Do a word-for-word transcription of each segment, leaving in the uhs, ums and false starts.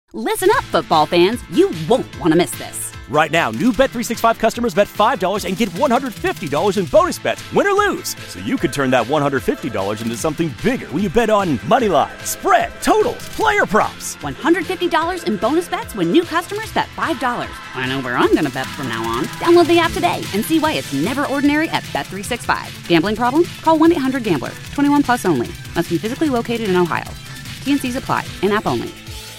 Listen up, football fans. You won't want to miss this. Right now, new Bet three sixty-five customers bet five dollars and get one hundred fifty dollars in bonus bets, win or lose. So you could turn that one hundred fifty dollars into something bigger when you bet on money line, spread, totals, player props. one hundred fifty dollars in bonus bets when new customers bet five dollars. I know where I'm going to bet from now on. Download the app today and see why it's never ordinary at Bet three sixty-five. Gambling problem? Call one eight hundred gambler. twenty-one plus only. Must be physically located in Ohio. T N Cs apply. In-app only.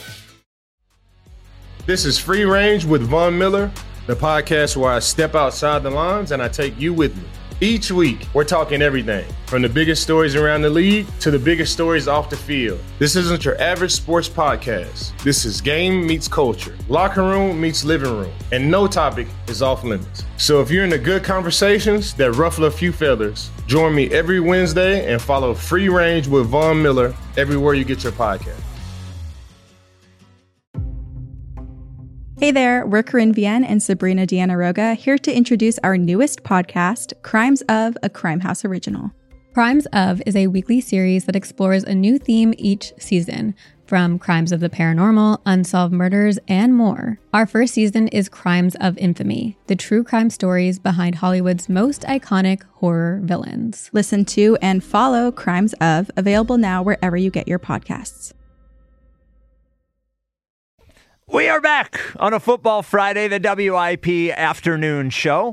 This is Free Range with Von Miller, the podcast where I step outside the lines and I take you with me. Each week, we're talking everything from the biggest stories around the league to the biggest stories off the field. This isn't your average sports podcast. This is game meets culture, locker room meets living room, and no topic is off limits. So if you're into good conversations that ruffle a few feathers, join me every Wednesday and follow Free Range with Von Miller everywhere you get your podcast. Hey there, we're Corinne Vienne and Sabrina Diana-Roga here to introduce our newest podcast, Crimes of, a Crime House original. Crimes of is a weekly series that explores a new theme each season, from crimes of the paranormal, unsolved murders, and more. Our first season is Crimes of Infamy, the true crime stories behind Hollywood's most iconic horror villains. Listen to and follow Crimes of, available now wherever you get your podcasts. We are back on a Football Friday, the W I P afternoon show.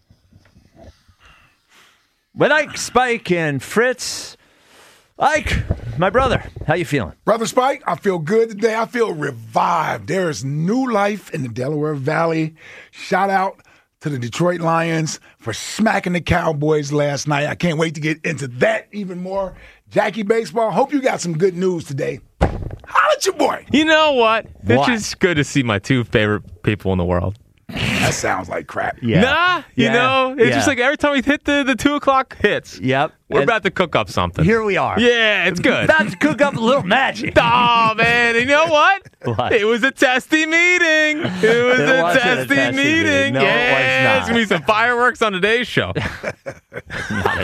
With Ike, Spike, and Fritz. Ike, my brother, how you feeling? Brother Spike, I feel good today. I feel revived. There is new life in the Delaware Valley. Shout out to the Detroit Lions for smacking the Cowboys last night. I can't wait to get into that even more. Jackie Baseball, hope you got some good news today. Holla at your boy. You know what? What? It's just good to see my two favorite people in the world. That sounds like crap. Yeah. Nah, you Yeah. know, it's Yeah. just like every time we hit the, the two o'clock hits, Yep. we're And about to cook up something. Here we are. Yeah, it's good. About to cook up a little magic. Oh, man. And you know what? What? It was a testy meeting. It was It a wasn't a testy testy meeting. meeting. No, it was yeah, not. There's going to be some fireworks on today's show. Not a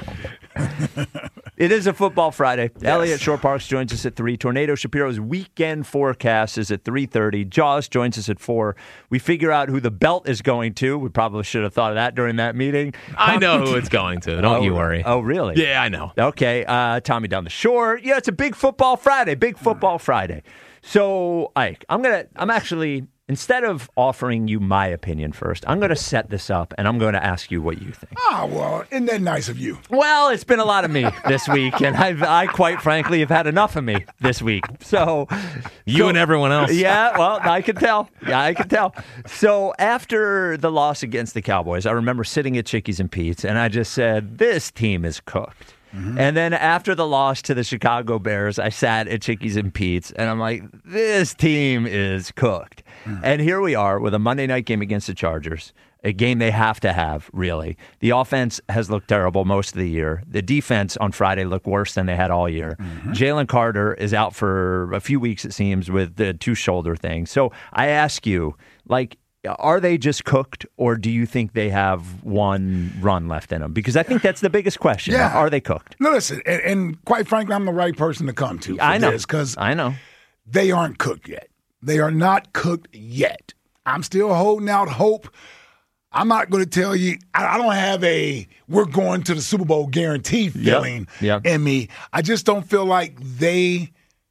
test. It is a Football Friday. Yes. Elliot Shore Parks joins us at three. Tornado Shapiro's weekend forecast is at three thirty. Jaws joins us at four. We figure out who the belt is going to. We probably should have thought of that during that meeting. I know who it's going to. Don't oh, you worry. Oh, really? Yeah, I know. Okay. Uh, Tommy down the shore. Yeah, it's a big Football Friday. Big Football Friday. So, Ike, I'm gonna. I'm actually. Instead of offering you my opinion first, I'm going to set this up, and I'm going to ask you what you think. Ah, well, isn't that nice of you? Well, it's been a lot of me this week, and I've, I quite frankly have had enough of me this week. So, You so, and everyone else. Yeah, well, I can tell. Yeah, I can tell. So after the loss against the Cowboys, I remember sitting at Chickies and Pete's, and I just said, this team is cooked. Mm-hmm. And then after the loss to the Chicago Bears, I sat at Chickies and Pete's, and I'm like, this team is cooked. Mm. And here we are with a Monday night game against the Chargers, a game they have to have, really. The offense has looked terrible most of the year. The defense on Friday looked worse than they had all year. Mm-hmm. Jalen Carter is out for a few weeks, it seems, with the two shoulder things. So I ask you, like, are they just cooked, or do you think they have one run left in them? Because I think that's the biggest question. Yeah. Are they cooked? No, listen, and, and quite frankly, I'm the right person to come to for I know. this because I know. they aren't cooked yet. They are not cooked yet. I'm still holding out hope. I'm not going to tell you, I, I don't have a we're going to the Super Bowl guarantee feeling Yep. Yep. in me. I just don't feel like they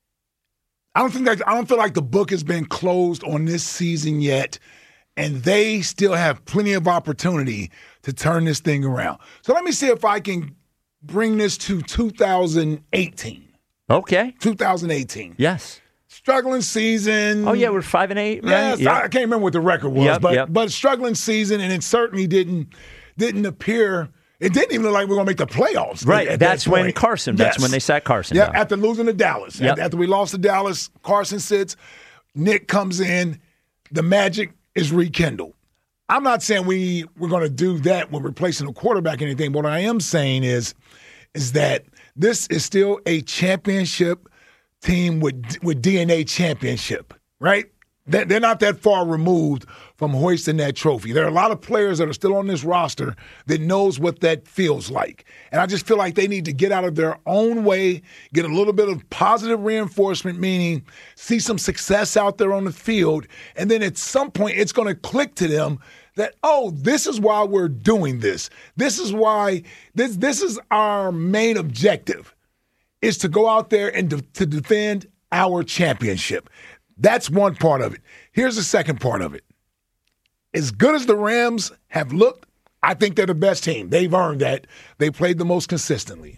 I don't think that I don't feel like the book has been closed on this season yet. And they still have plenty of opportunity to turn this thing around. So let me see if I can bring this to two thousand eighteen. Okay. two thousand eighteen. Yes. Struggling season. Oh, yeah, we're five and eight, right? Yes, Yep. I can't remember what the record was, Yep, but yep. but struggling season, and it certainly didn't didn't appear. It didn't even look like we were going to make the playoffs. Right. At, at that's that when point. Carson, that's Yes. when they sat Carson Yeah, down. after losing to Dallas. Yep. After we lost to Dallas, Carson sits, Nick comes in, the magic is rekindled. I'm not saying we, we're going to do that when replacing a quarterback or anything. But what I am saying is, is that this is still a championship team with with D N A championship, right? They're they're not that far removed from hoisting that trophy. There are a lot of players that are still on this roster that knows what that feels like. And I just feel like they need to get out of their own way, get a little bit of positive reinforcement, meaning see some success out there on the field, and then at some point it's going to click to them that, oh, this is why we're doing this. This is why this this is our main objective, is to go out there and de- to defend our championship. That's one part of it. Here's the second part of it. As good as the Rams have looked, I think they're the best team. They've earned that. They played the most consistently.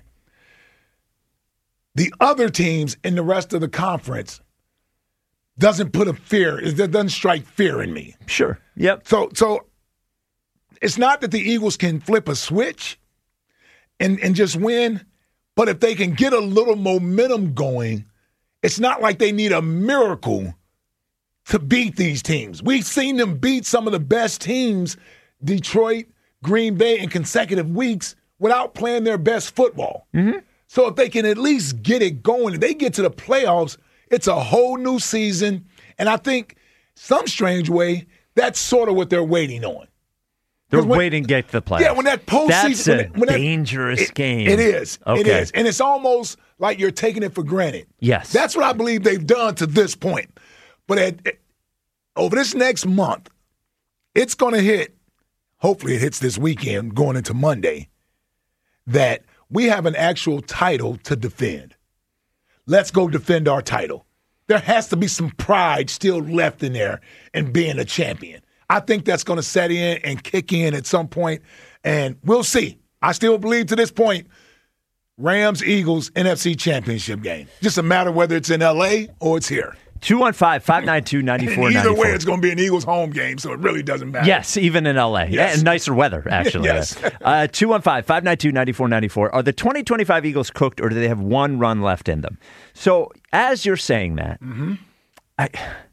The other teams in the rest of the conference doesn't put a fear, it doesn't strike fear in me. Sure. Yep. So so it's not that the Eagles can flip a switch and, and just win, but if they can get a little momentum going, it's not like they need a miracle to beat these teams. We've seen them beat some of the best teams, Detroit, Green Bay, in consecutive weeks without playing their best football. Mm-hmm. So if they can at least get it going, if they get to the playoffs, it's a whole new season. And I think some strange way, that's sort of what they're waiting on. They're when, waiting to get to the playoffs. Yeah, when that postseason. That's a when that, when dangerous that, it, game. It is. Okay. It is. And it's almost like you're taking it for granted. Yes. That's what I believe they've done to this point. But at, at, over this next month, it's going to hit, hopefully it hits this weekend going into Monday, that we have an actual title to defend. Let's go defend our title. There has to be some pride still left in there in being a champion. I think that's going to set in and kick in at some point, and we'll see. I still believe to this point, Rams, Eagles, N F C Championship game. Just a matter whether it's in L A or it's here. two one five, five nine two, nine four nine four. Either way, it's going to be an Eagles home game, so it really doesn't matter. Yes, even in L A. Yes. And nicer weather, actually. Yes. uh, two one five, five nine two, nine four nine four. Are the twenty twenty-five Eagles cooked, or do they have one run left in them? So as you're saying that, mm-hmm. I...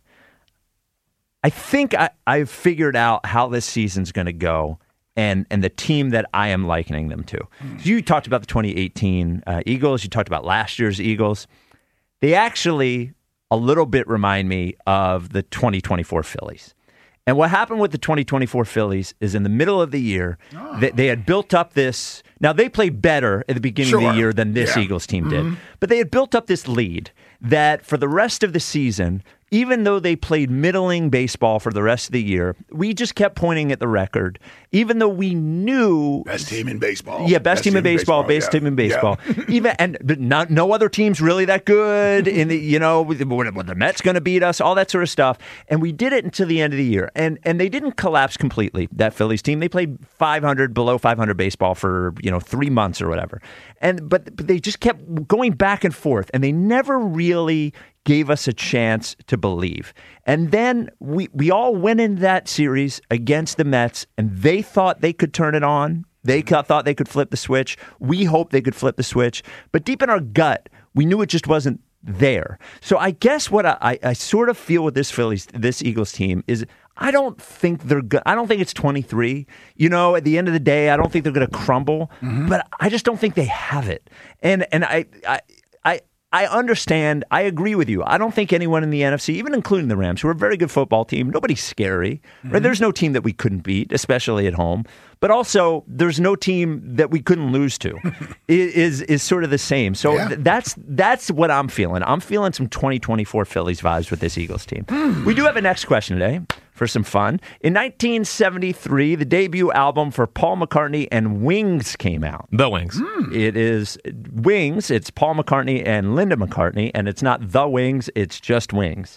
I think I, I've figured out how this season's going to go and, and the team that I am likening them to. Mm. You talked about the twenty eighteen uh, Eagles. You talked about last year's Eagles. They actually a little bit remind me of the twenty twenty-four Phillies. And what happened with the twenty twenty-four Phillies is in the middle of the year, oh. they, they had built up this. Now, they played better at the beginning sure. of the year than this yeah. Eagles team did. Mm-hmm. But they had built up this lead that for the rest of the season, even though they played middling baseball for the rest of the year, we just kept pointing at the record, even though we knew... Best team in baseball. Yeah, best, best team, team in baseball, baseball best yeah. team in baseball. Yeah. even And not, no other team's really that good. in the You know, when the Mets going to beat us, all that sort of stuff. And we did it until the end of the year. And and they didn't collapse completely, that Phillies team. They played five hundred, below five hundred baseball for, you know, three months or whatever. And but, but they just kept going back and forth, and they never really gave us a chance to believe. And then we, we all went into that series against the Mets, and they thought they could turn it on. They thought they could flip the switch. We hoped they could flip the switch. But deep in our gut, we knew it just wasn't there. So I guess what I, I, I sort of feel with this Phillies, this Eagles team is I don't think they're good. I don't think it's twenty-three. You know, at the end of the day, I don't think they're going to crumble. Mm-hmm. But I just don't think they have it. And and I I I. I understand. I agree with you. I don't think anyone in the N F C, even including the Rams, who are a very good football team, nobody's scary. Mm-hmm. Right? There's no team that we couldn't beat, especially at home. But also, there's no team that we couldn't lose to. is is sort of the same. So yeah. th- that's that's what I'm feeling. I'm feeling some twenty twenty-four Phillies vibes with this Eagles team. Mm. We do have a next question today for some fun. In nineteen seventy-three, the debut album for Paul McCartney and Wings came out. The Wings. Mm. It is Wings. It's Paul McCartney and Linda McCartney, and it's not The Wings. It's just Wings.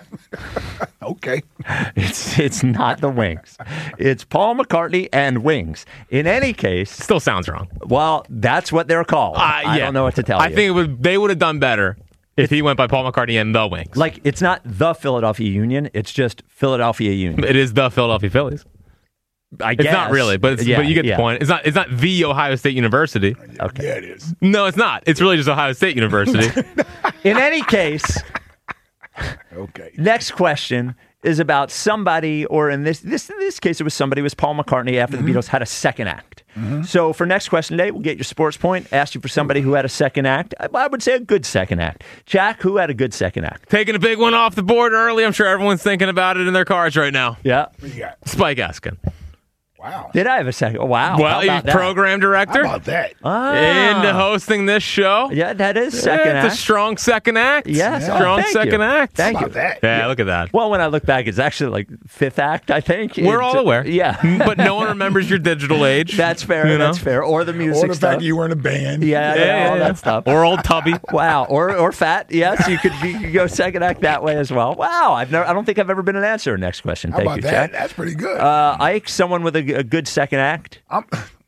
Okay. It's it's not the Wings. It's Paul McCartney and Wings. In any case, still sounds wrong. Well, that's what they're called. Uh, yeah. I don't know what to tell I you. I think it would, they would have done better if he went by Paul McCartney and the Wings. Like, it's not the Philadelphia Union. It's just Philadelphia Union. It is the Philadelphia Phillies. I guess. It's not really, but it's, yeah, but you get yeah. the point. It's not. It's not the Ohio State University. Okay. Yeah, it is. No, it's not. It's really just Ohio State University. In any case. Okay. Next question is about somebody, or in this this in this case, it was somebody. It was Paul McCartney after Mm-hmm. the Beatles had a second act. Mm-hmm. So for next question today, we'll get your sports point. Ask you for somebody who had a second act. I, I would say a good second act. Jack, who had a good second act? Taking a big one off the board early. I'm sure everyone's thinking about it in their cars right now. Yeah. What you got? Spike Eskin. Wow. Did I have a second? Oh, wow. Well, How he's about that? program director. How about that? Ah. Into hosting this show. Yeah, that is second It's act. a strong second act. Yes. Yeah. Strong Oh, thank second you. act. Thank How you. about that? Yeah, look at that. Well, when I look back, it's actually like fifth act, I think. We're It's- all aware. Yeah. But no one remembers your digital age. That's fair. You know? That's fair. Or the music Or the stuff. fact that you were in a band. yeah, yeah, Yeah, all yeah. that stuff. Or old Tubby. Wow, or or fat. Yes, you could, you could go second act that way as well. Wow, I've never. I don't think I've ever been an answer. Next question. How Thank about you, that? Jack. That's pretty good. Uh, Ike, someone with a, a good second act. I'm,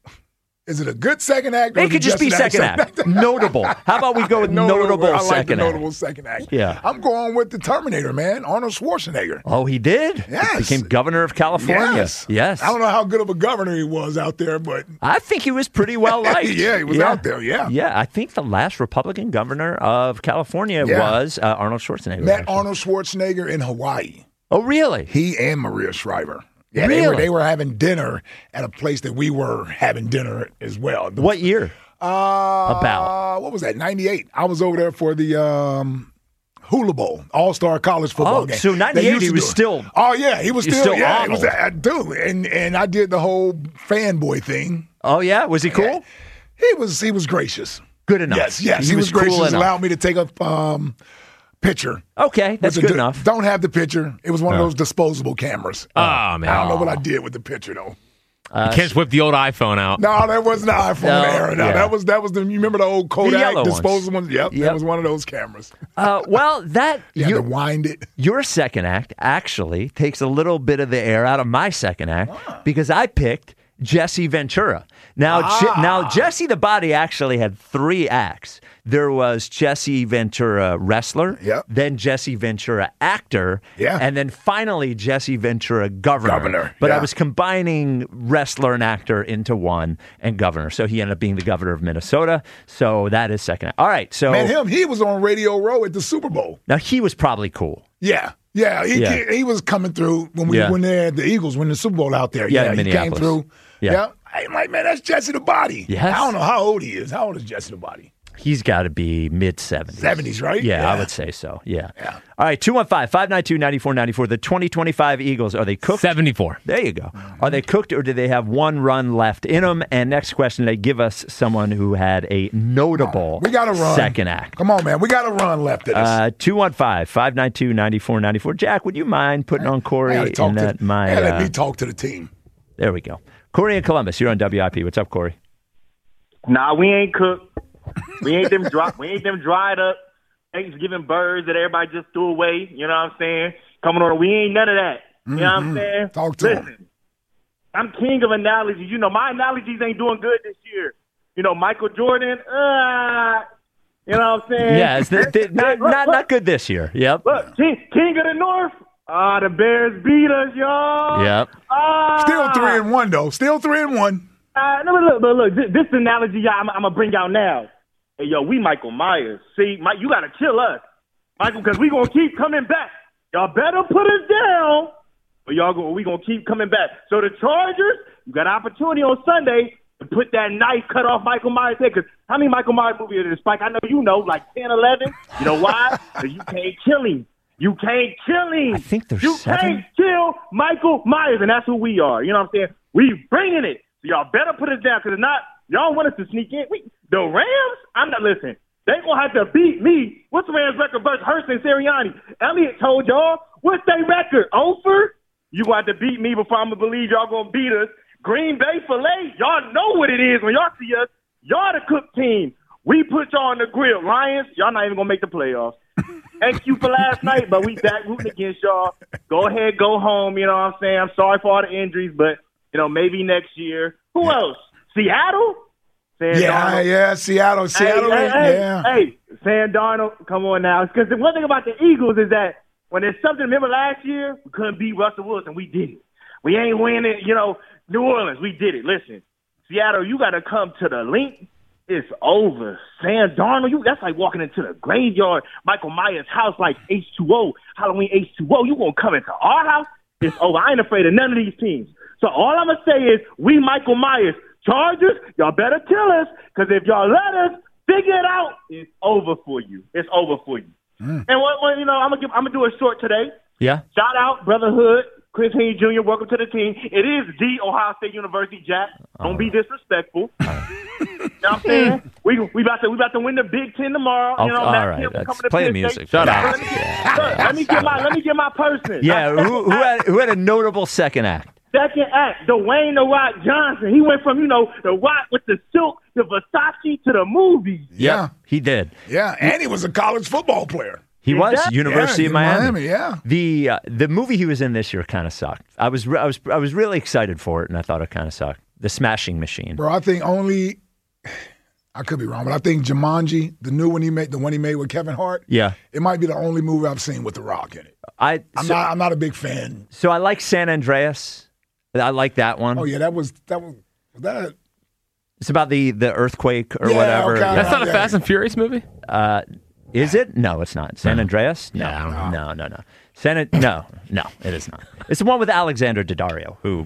is it a good second act? Or It is could just be an second act. Notable. How about we go with notable, I like second the act? notable second act. Yeah. I'm going with the Terminator, man. Arnold Schwarzenegger. Oh, he did. Yes. He became governor of California. Yes. Yes. I don't know how good of a governor he was out there, but I think he was pretty well liked. Yeah, he was out there, yeah. Yeah, I think the last Republican governor of California Yeah. was uh, Arnold Schwarzenegger. met actually. Arnold Schwarzenegger in Hawaii. Oh, really? He and Maria Shriver. Yeah, they were Really? they were having dinner at a place that we were having dinner as well. What year? Uh, About? what was that? ninety-eight. I was over there for the um, Hula Bowl, All Star College football Oh, game. so They ninety-eight used he to was do it. still- Oh yeah, he was he's still. still yeah, he was. Arnold. I do, and and I did the whole fanboy thing. Oh, yeah? Was he cool? He was he was gracious. Good enough. Yes, yes, He he, was was, cool gracious. enough. Allowed me to take a um, picture. Okay, that's With the- good enough. Don't have the picture. It was one of those disposable cameras. Oh, man. I don't know what I did with the picture though. You can't just whip the old iPhone out. No, that wasn't the iPhone No, era. No, yeah. that was that was the. You remember the old Kodak yellow ones. disposable ones? Yep, Yep. that was one of those cameras. Uh, well, that You had you- to wind it. your second act actually takes a little bit of the air out of my second act because I picked Jesse Ventura. Now, Je- now Jesse the Body actually had three acts. There was Jesse Ventura wrestler, Yep. then Jesse Ventura actor, Yeah. and then finally Jesse Ventura governor. Governor, But I yeah. was combining wrestler and actor into one and governor. So he ended up being the governor of Minnesota. So that is second act. All right. So Man, him, he was on Radio Row at the Super Bowl. now he was probably cool. Yeah, yeah, he, Yeah. He, he was coming through when we Yeah. when they had the Eagles win the Super Bowl out there. Yeah, Yeah, in he came Minneapolis. through. Yeah. Yeah. I'm like, man, that's Jesse the Body. Yes. I don't know how old he is. How old is Jesse the Body? He's got to be mid seventies. seventies, right? Yeah, I Yeah. would say so. Yeah. Yeah. All right, two one five, five nine two, nine four nine four. The twenty twenty-five Eagles, are they cooked? seventy-four. There you go. Are they cooked or do they have one run left in them? And next question, they give us someone who had a notable We got to run. second act. Come on, man. We got to run left of this. Uh, two one five, five nine two, nine four nine four. Jack, would you mind putting on Corey I gotta talk in to, that my I gotta uh, let me talk to the team. There we go. Corey in Columbus, you're on W I P. What's up, Corey? Nah, we ain't cooked. We ain't them dry, we ain't them dried up Thanksgiving birds that everybody just threw away. You know what I'm saying? Coming on, we ain't none of that. You know what I'm saying? Talk to Listen, him. I'm king of analogies. You know, my analogies ain't doing good this year. You know, Michael Jordan, uh, you know what I'm saying? Yeah, it's the, the, not, Look, not, look, not good this year. Yep. Look, king, king of the North. Ah, the Bears beat us, y'all. Yep. Ah, Still three and one though. Still three and one. Uh, no, but look, but look, this, this analogy y'all, I'm, I'm gonna bring out now. Hey, yo, we Michael Myers. See, Mike, you gotta kill us, Michael, because we gonna keep coming back. Y'all better put us down, but y'all go, we gonna keep coming back. So the Chargers, you got an opportunity on Sunday to put that knife cut off Michael Myers' head. Because how many Michael Myers movies are there, Spike? I know you know, like ten, eleven. You know why? Because you can't kill him. You can't kill him. I think there's You seven. can't kill Michael Myers, and that's who we are. You know what I'm saying? We bringing it. So y'all better put us down, because if not, y'all want us to sneak in. We, the Rams, I'm not listening. They gonna have to beat me. What's the Rams record versus Hurst and Sirianni? Elliott told y'all, what's their record? Over? You gonna have to beat me before I'm gonna believe y'all gonna beat us. Green Bay Filet, y'all know what it is when y'all see us. Y'all the cook team. We put y'all on the grill. Lions, y'all not even gonna make the playoffs. Thank you for last night, but we back rooting against y'all. Go ahead, go home. You know what I'm saying? I'm sorry for all the injuries, but, you know, maybe next year. Who else? Seattle? Sam Yeah, Darnold. yeah. Seattle, Seattle. Hey, hey, yeah. hey, Sam Darnold, come on now. Because the one thing about the Eagles is that when there's something, remember last year, we couldn't beat Russell Wilson. We did it. We ain't winning, you know, New Orleans. We did it. Listen, Seattle, you got to come to the link it's over. Sam Darnold, you that's like walking into the graveyard. Michael Myers' house like H two O, Halloween H two O. You gonna come into our house? It's over. I ain't afraid of none of these teams. So all I'm gonna say is, we Michael Myers, Chargers, y'all better kill us, because if y'all let us figure it out, it's over for you. It's over for you. Mm. And what, what you know, I'm gonna give, I'm gonna do it short today. Yeah. Shout out Brotherhood, Chris Haynes Junior Welcome to the team. It is the Ohio State University, Jack. Don't oh. be disrespectful. You know what I'm saying? We we about to we about to win the Big Ten tomorrow. Oh, you know, all Matt right, Campbell that's coming to play the Penn music. State. Shut Let up. me, get, look, let me get my let me get my person. Yeah, who, who had who had a notable second act? Second act, Dwayne The Rock Johnson. He went from, you know, The Rock with the silk, the Versace, to the movies. Yeah. Yep, he did. Yeah, and he was a college football player. He was Exactly. University yeah, of Miami. Miami. Yeah, the uh, the movie he was in this year kind of sucked. I was re- I was I was really excited for it, and I thought it kind of sucked. The Smashing Machine. Bro, I think only I could be wrong, but I think Jumanji, the new one he made, the one he made with Kevin Hart. Yeah, it might be the only movie I've seen with The Rock in it. I I'm so, not I'm not a big fan. So I like San Andreas. I like that one. Oh yeah, that was that was was that. A, it's about the the earthquake or yeah, whatever. Okay, That's not okay. a Fast and Furious movie. Uh, Is it? No, it's not. San Andreas? No, Yeah, no, no, no. San no, no, it is not. It's the one with Alexander Daddario, who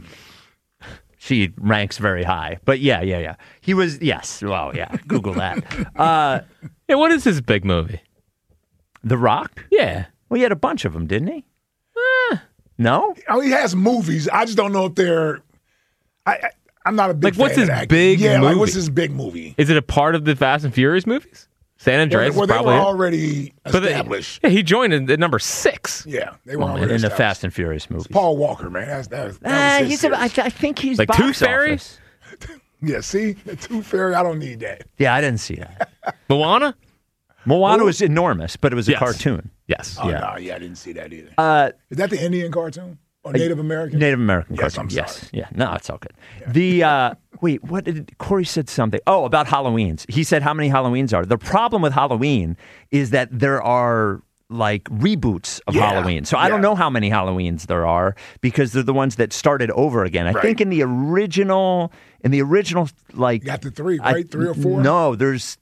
she ranks very high. But yeah, yeah, yeah. He was, yes. Well, yeah. Google that. Uh, yeah, what is his big movie? The Rock? Yeah. Well, he had a bunch of them, didn't he? Eh. No? Oh, he has movies. I just don't know if they're. I, I I'm not a big like. Fan What's his of that. big? Yeah, movie? like what's his big movie? Is it a part of the Fast and Furious movies? San Andreas, well, well, they probably were already established. They, yeah, he joined in, at number six. Yeah, they were well, already in the established. Fast and Furious movies. It's Paul Walker, man. That's that. that uh, was his he's a, I, I think he's like box Tooth Fairy. Office. Yeah, see, the Tooth Fairy. I don't need that. Yeah, I didn't see that. Moana. Moana Ooh. was enormous, but it was a Yes. cartoon. Yes. Oh Yeah. no, yeah, I didn't see that either. Uh, Is that the Indian cartoon or Native American? Native American Yes, cartoon. I'm sorry. Yes. Yeah. No, it's all good. The uh, wait, what did Corey said something? Oh, about Halloweens. He said how many Halloweens are. The problem with Halloween is that there are like reboots of Yeah. Halloween. So I Yeah. don't know how many Halloweens there are because they're the ones that started over again. I Right. think in the original, in the original, like You got the three, I- right? Three or four? No, there's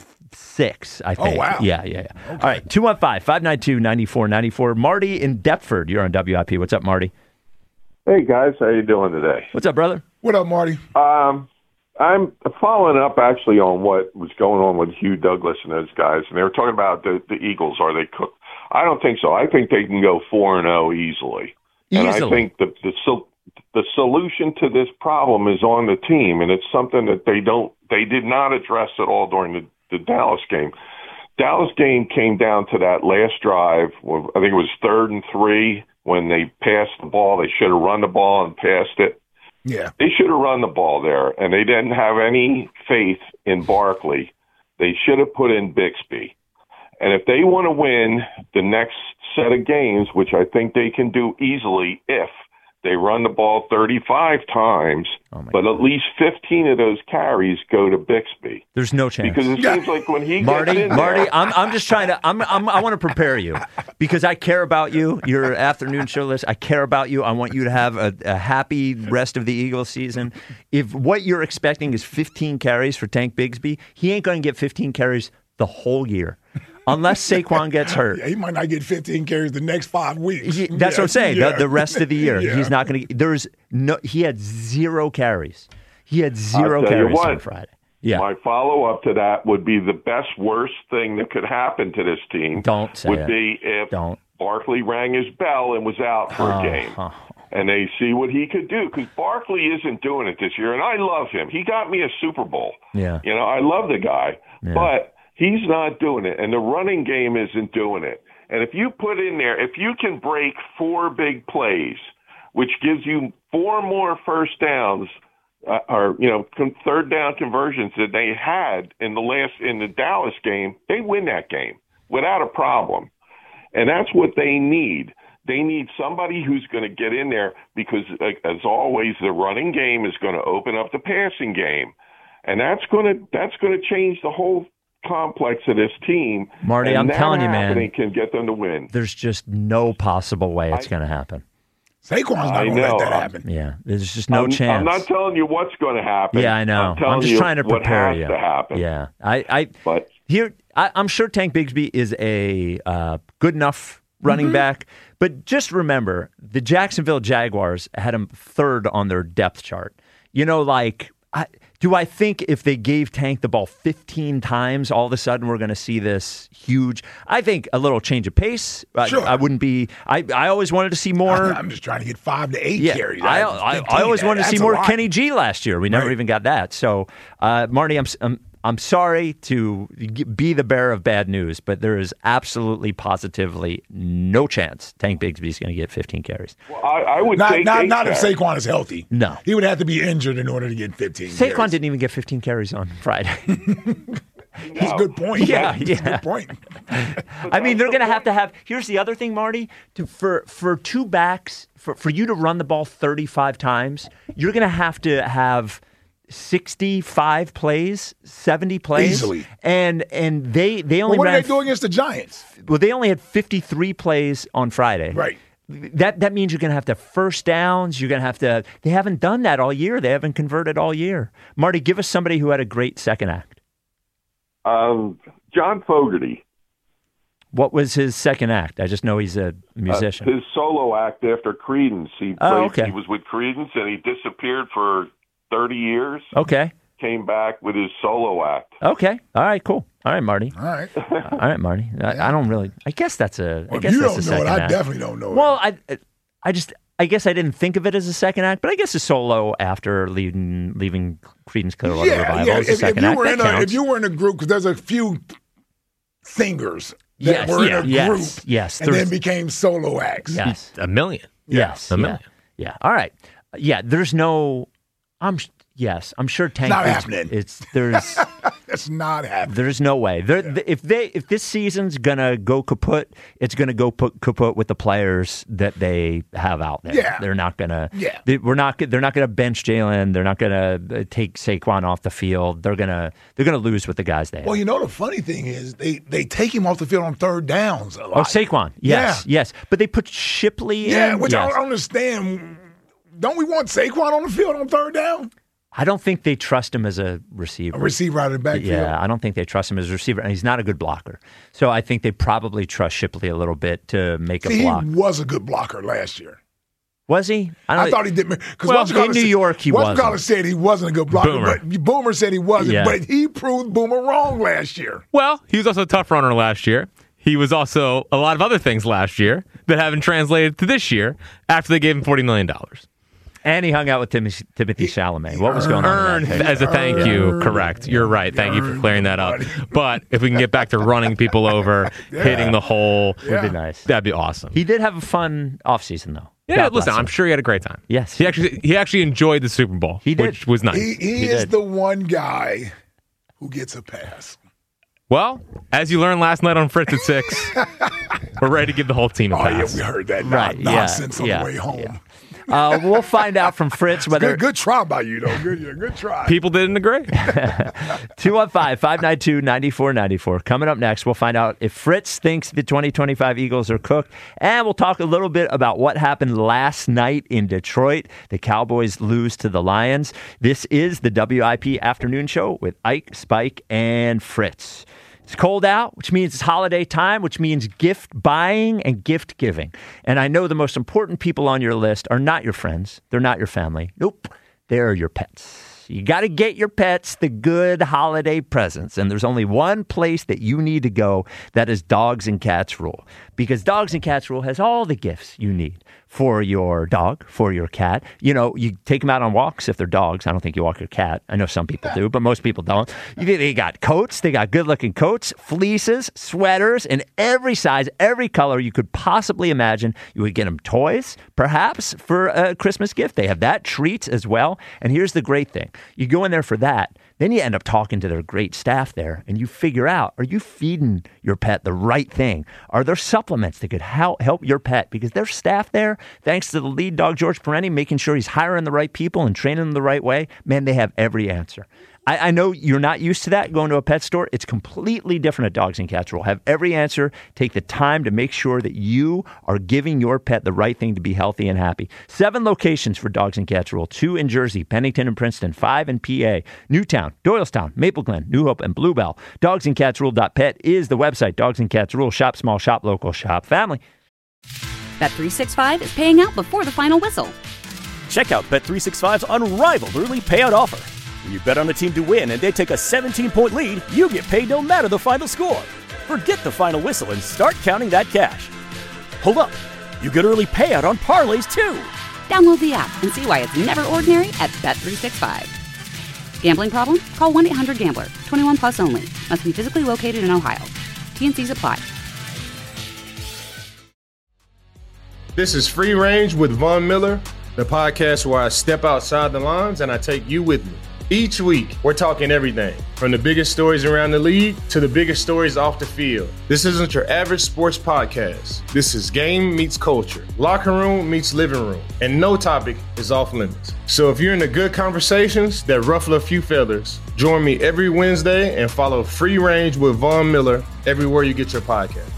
six, I Oh, think. wow. Yeah, yeah, yeah. All right, two one five, five nine two, nine four nine four. Marty in Deptford, you're on W I P. What's up, Marty? Hey, guys. How you doing today? What's up, brother? What up, Marty? Um, I'm following up, actually, on what was going on with Hugh Douglas and those guys. And they were talking about the, the Eagles. Are they cooked? I don't think so. I think they can go four and oh easily. And I Easily. think the, the, sol- the solution to this problem is on the team, and it's something that they don't, they did not address at all during the, the Dallas game. Dallas game came down to that last drive. Well, I think it was third and three when they passed the ball. They should have run the ball and passed it. Yeah. They should have run the ball there, and they didn't have any faith in Barkley. They should have put in Bixby. And if they want to win the next set of games, which I think they can do easily if they run the ball thirty-five times, Oh my but at least fifteen of those carries go to Bixby. There's no chance. Because it seems like when he Marty, gets in Marty, there, I'm I'm just trying to I'm, I'm I want to prepare you because I care about you. Your afternoon show list. I care about you. I want you to have a, a happy rest of the Eagles season. If what you're expecting is fifteen carries for Tank Bigsby, he ain't going to get fifteen carries the whole year. Unless Saquon gets hurt. Yeah, he might not get fifteen carries the next five weeks. He- that's Yeah, what I'm saying. yeah. The, the rest of the year, Yeah. he's not going to. There's no. He had zero carries. He had zero I'll tell you carries what, on Friday. Yeah. my follow-up to that would be the best worst thing that could happen to this team Don't say would it. be if Don't. Barkley rang his bell and was out for Oh, a game. oh. And they see what he could do, because Barkley isn't doing it this year, and I love him. He got me a Super Bowl. Yeah. You know, I love the guy, Yeah. but he's not doing it, and the running game isn't doing it. And if you put in there, if you can break four big plays, which gives you four more first downs, uh, or you know, con- third down conversions that they had in the last in the Dallas game, they win that game without a problem. And that's what they need. They need somebody who's going to get in there because, like, as always, the running game is going to open up the passing game, and that's going to that's going to change the whole complex of this team. Marty, and I'm that telling you, man. happening can get them to win. There's just no possible way it's going to happen. Saquon's not I going to know. let that happen. Yeah, there's just no I'm, chance. I'm not telling you what's going to happen. Yeah, I know. I'm, telling I'm just you trying to what prepare has you. to happen. Yeah, I, I But here I, I'm sure Tank Bigsby is a uh, good enough running Mm-hmm. back, but just remember the Jacksonville Jaguars had him third on their depth chart. You know, like. I, do I think if they gave Tank the ball fifteen times, all of a sudden we're going to see this huge? I think a little change of pace. Sure. I, I wouldn't be. I, I always wanted to see more. I'm just trying to get five to eight Yeah, carries. I, I, I always wanted to see more Kenny G last year. We never Right. even got that. So, uh, Marty, I'm, I'm I'm sorry to be the bearer of bad news, but there is absolutely, positively no chance Tank Bigsby's going to get fifteen carries. well, I, I would Not, take not, eight not if carries. Saquon is healthy. No. He would have to be injured in order to get fifteen Saquon carries. didn't even get fifteen carries on Friday. That's a good point. Yeah, That's yeah. a good point. I mean, they're going to have to have. Here's the other thing, Marty. To, for for two backs, for, for you to run the ball thirty-five times, you're going to have to have sixty-five plays, seventy plays, Easily. And and they they only Well, what ran. did they do against the Giants? Well, they only had fifty-three plays on Friday. Right. That that means you're going to have to have first downs. You're going to have to. They haven't done that all year. They haven't converted all year. Marty, give us somebody who had a great second act. Um, John Fogerty. What was his second act? I just know he's a Uh, musician. his solo act after Creedence. He Oh, played, okay. He was with Creedence and he disappeared for thirty years. Okay. Came back with his solo act. Okay. All right. Cool. All right, Marty. All right. All right, Marty. I, I don't really. I guess that's a. I Well, if guess you that's don't a know it, second I act. definitely don't know it. Well, I, I just. I guess I didn't think of it as a second act, but I guess a solo after leaving leaving Creedence Clearwater yeah, Revival yeah. is a If, if second you act. were That in a, counts. if you were in a group, because there's a few singers that Yes, were yeah, in a yes, group, yes, and there's- then became solo acts. Yes. A million. Yes. A yeah, million. Yeah. All right. Yeah. There's no. I'm. Yes. I'm sure Tank. Not Bigsby- happening. It's there's. That's not happening. There's no way. There, th- if they, if this season's gonna go kaput, it's gonna go put kaput with the players that they have out there. Yeah. They're not gonna. Yeah. They, we're not. They're not gonna bench Jalen. They're not gonna uh, take Saquon off the field. They're gonna. They're gonna lose with the guys they have. Well, you know the funny thing is they, they take him off the field on third downs a lot. oh, Saquon. Yes. Yes. But they put Shipley Yeah, in. which I Yes. don't understand. Don't we want Saquon on the field on third down? I don't think they trust him as a receiver. A receiver out of the backfield. Yeah, I don't think they trust him as a receiver, and he's not a good blocker. So I think they probably trust Shipley a little bit to make See, a block. he was a good blocker last year. Was he? I, don't- thought he did. Because Well, in New York, he wasn't. Whatchamacallit said he wasn't a good blocker, Boomer. but Boomer said he wasn't. Yeah. But he proved Boomer wrong last year. Well, he was also a tough runner last year. He was also a lot of other things last year that haven't translated to this year after they gave him forty million dollars. And he hung out with Tim- Timothy Chalamet. What was going on? Earned in that as a thank you. Correct. You're right. Thank you for clearing that up. But if we can get back to running people over, hitting the hole, Would be nice. that'd be awesome. He did have a fun offseason, though. Yeah, God listen, bless him. I'm sure he had a great time. Yes. He actually he actually enjoyed the Super Bowl, He did. which was nice. He, he, He is did. the one guy who gets a pass. Well, as you learned last night on Fritz at six, we're ready to give the whole team a Oh, yeah, pass. we heard that Right, non- yeah, nonsense on yeah, the way home. yeah. Uh, we'll find out from Fritz whether Good, good try by you, though. Good, yeah, good try. People didn't agree. two one five, five nine two, nine four nine four. Coming up next, we'll find out if Fritz thinks the twenty twenty-five Eagles are cooked. And we'll talk a little bit about what happened last night in Detroit. The Cowboys lose to the Lions. This is the W I P Afternoon Show with Ike, Spike, and Fritz. It's cold out, which means it's holiday time, which means gift buying and gift giving. And I know the most important people on your list are not your friends. They're not your family. Nope. They're your pets. You got to get your pets the good holiday presents. And there's only one place that you need to go. That is Dogs and Cats Rule. Because Dogs and Cats Rule has all the gifts you need for your dog, for your cat. You know, you take them out on walks if they're dogs. I don't think you walk your cat. I know some people do, but most people don't. You- They got coats. They got good-looking coats, fleeces, sweaters, in every size, every color you could possibly imagine. You would get them toys, perhaps, for a Christmas gift. They have that, treats as well. And here's the great thing. You go in there for that. Then you end up talking to their great staff there, and you figure out, are you feeding your pet the right thing? Are there supplements that could help help your pet? Because their staff there, thanks to the lead dog, George Perenni, making sure he's hiring the right people and training them the right way, man, they have every answer. I, I know you're not used to that going to a pet store. It's completely different at Dogs and Cats Rule. Have every answer. Take the time to make sure that you are giving your pet the right thing to be healthy and happy. Seven locations for Dogs and Cats Rule. Two in Jersey, Pennington and Princeton. Five in P A, Newtown, Doylestown, Maple Glen, New Hope, and Bluebell. dogs and cats rule dot pet is the website. Dogs and Cats Rule. Shop small, shop local, shop family. Bet three sixty-five is paying out before the final whistle. Check out Bet three sixty-five's unrivaled early payout offer. When you bet on a team to win and they take a seventeen-point lead, you get paid no matter the final score. Forget the final whistle and start counting that cash. Hold up. You get early payout on parlays, too. Download the app and see why it's never ordinary at Bet three sixty-five. Gambling problem? Call one eight hundred gambler. twenty-one plus only. Must be physically located in Ohio. T N Cs apply. This is Free Range with Von Miller, the podcast where I step outside the lines and I take you with me. Each week, we're talking everything from the biggest stories around the league to the biggest stories off the field. This isn't your average sports podcast. This is game meets culture, locker room meets living room, and no topic is off limits. So if you're into good conversations that ruffle a few feathers, join me every Wednesday and follow Free Range with Von Miller everywhere you get your podcast.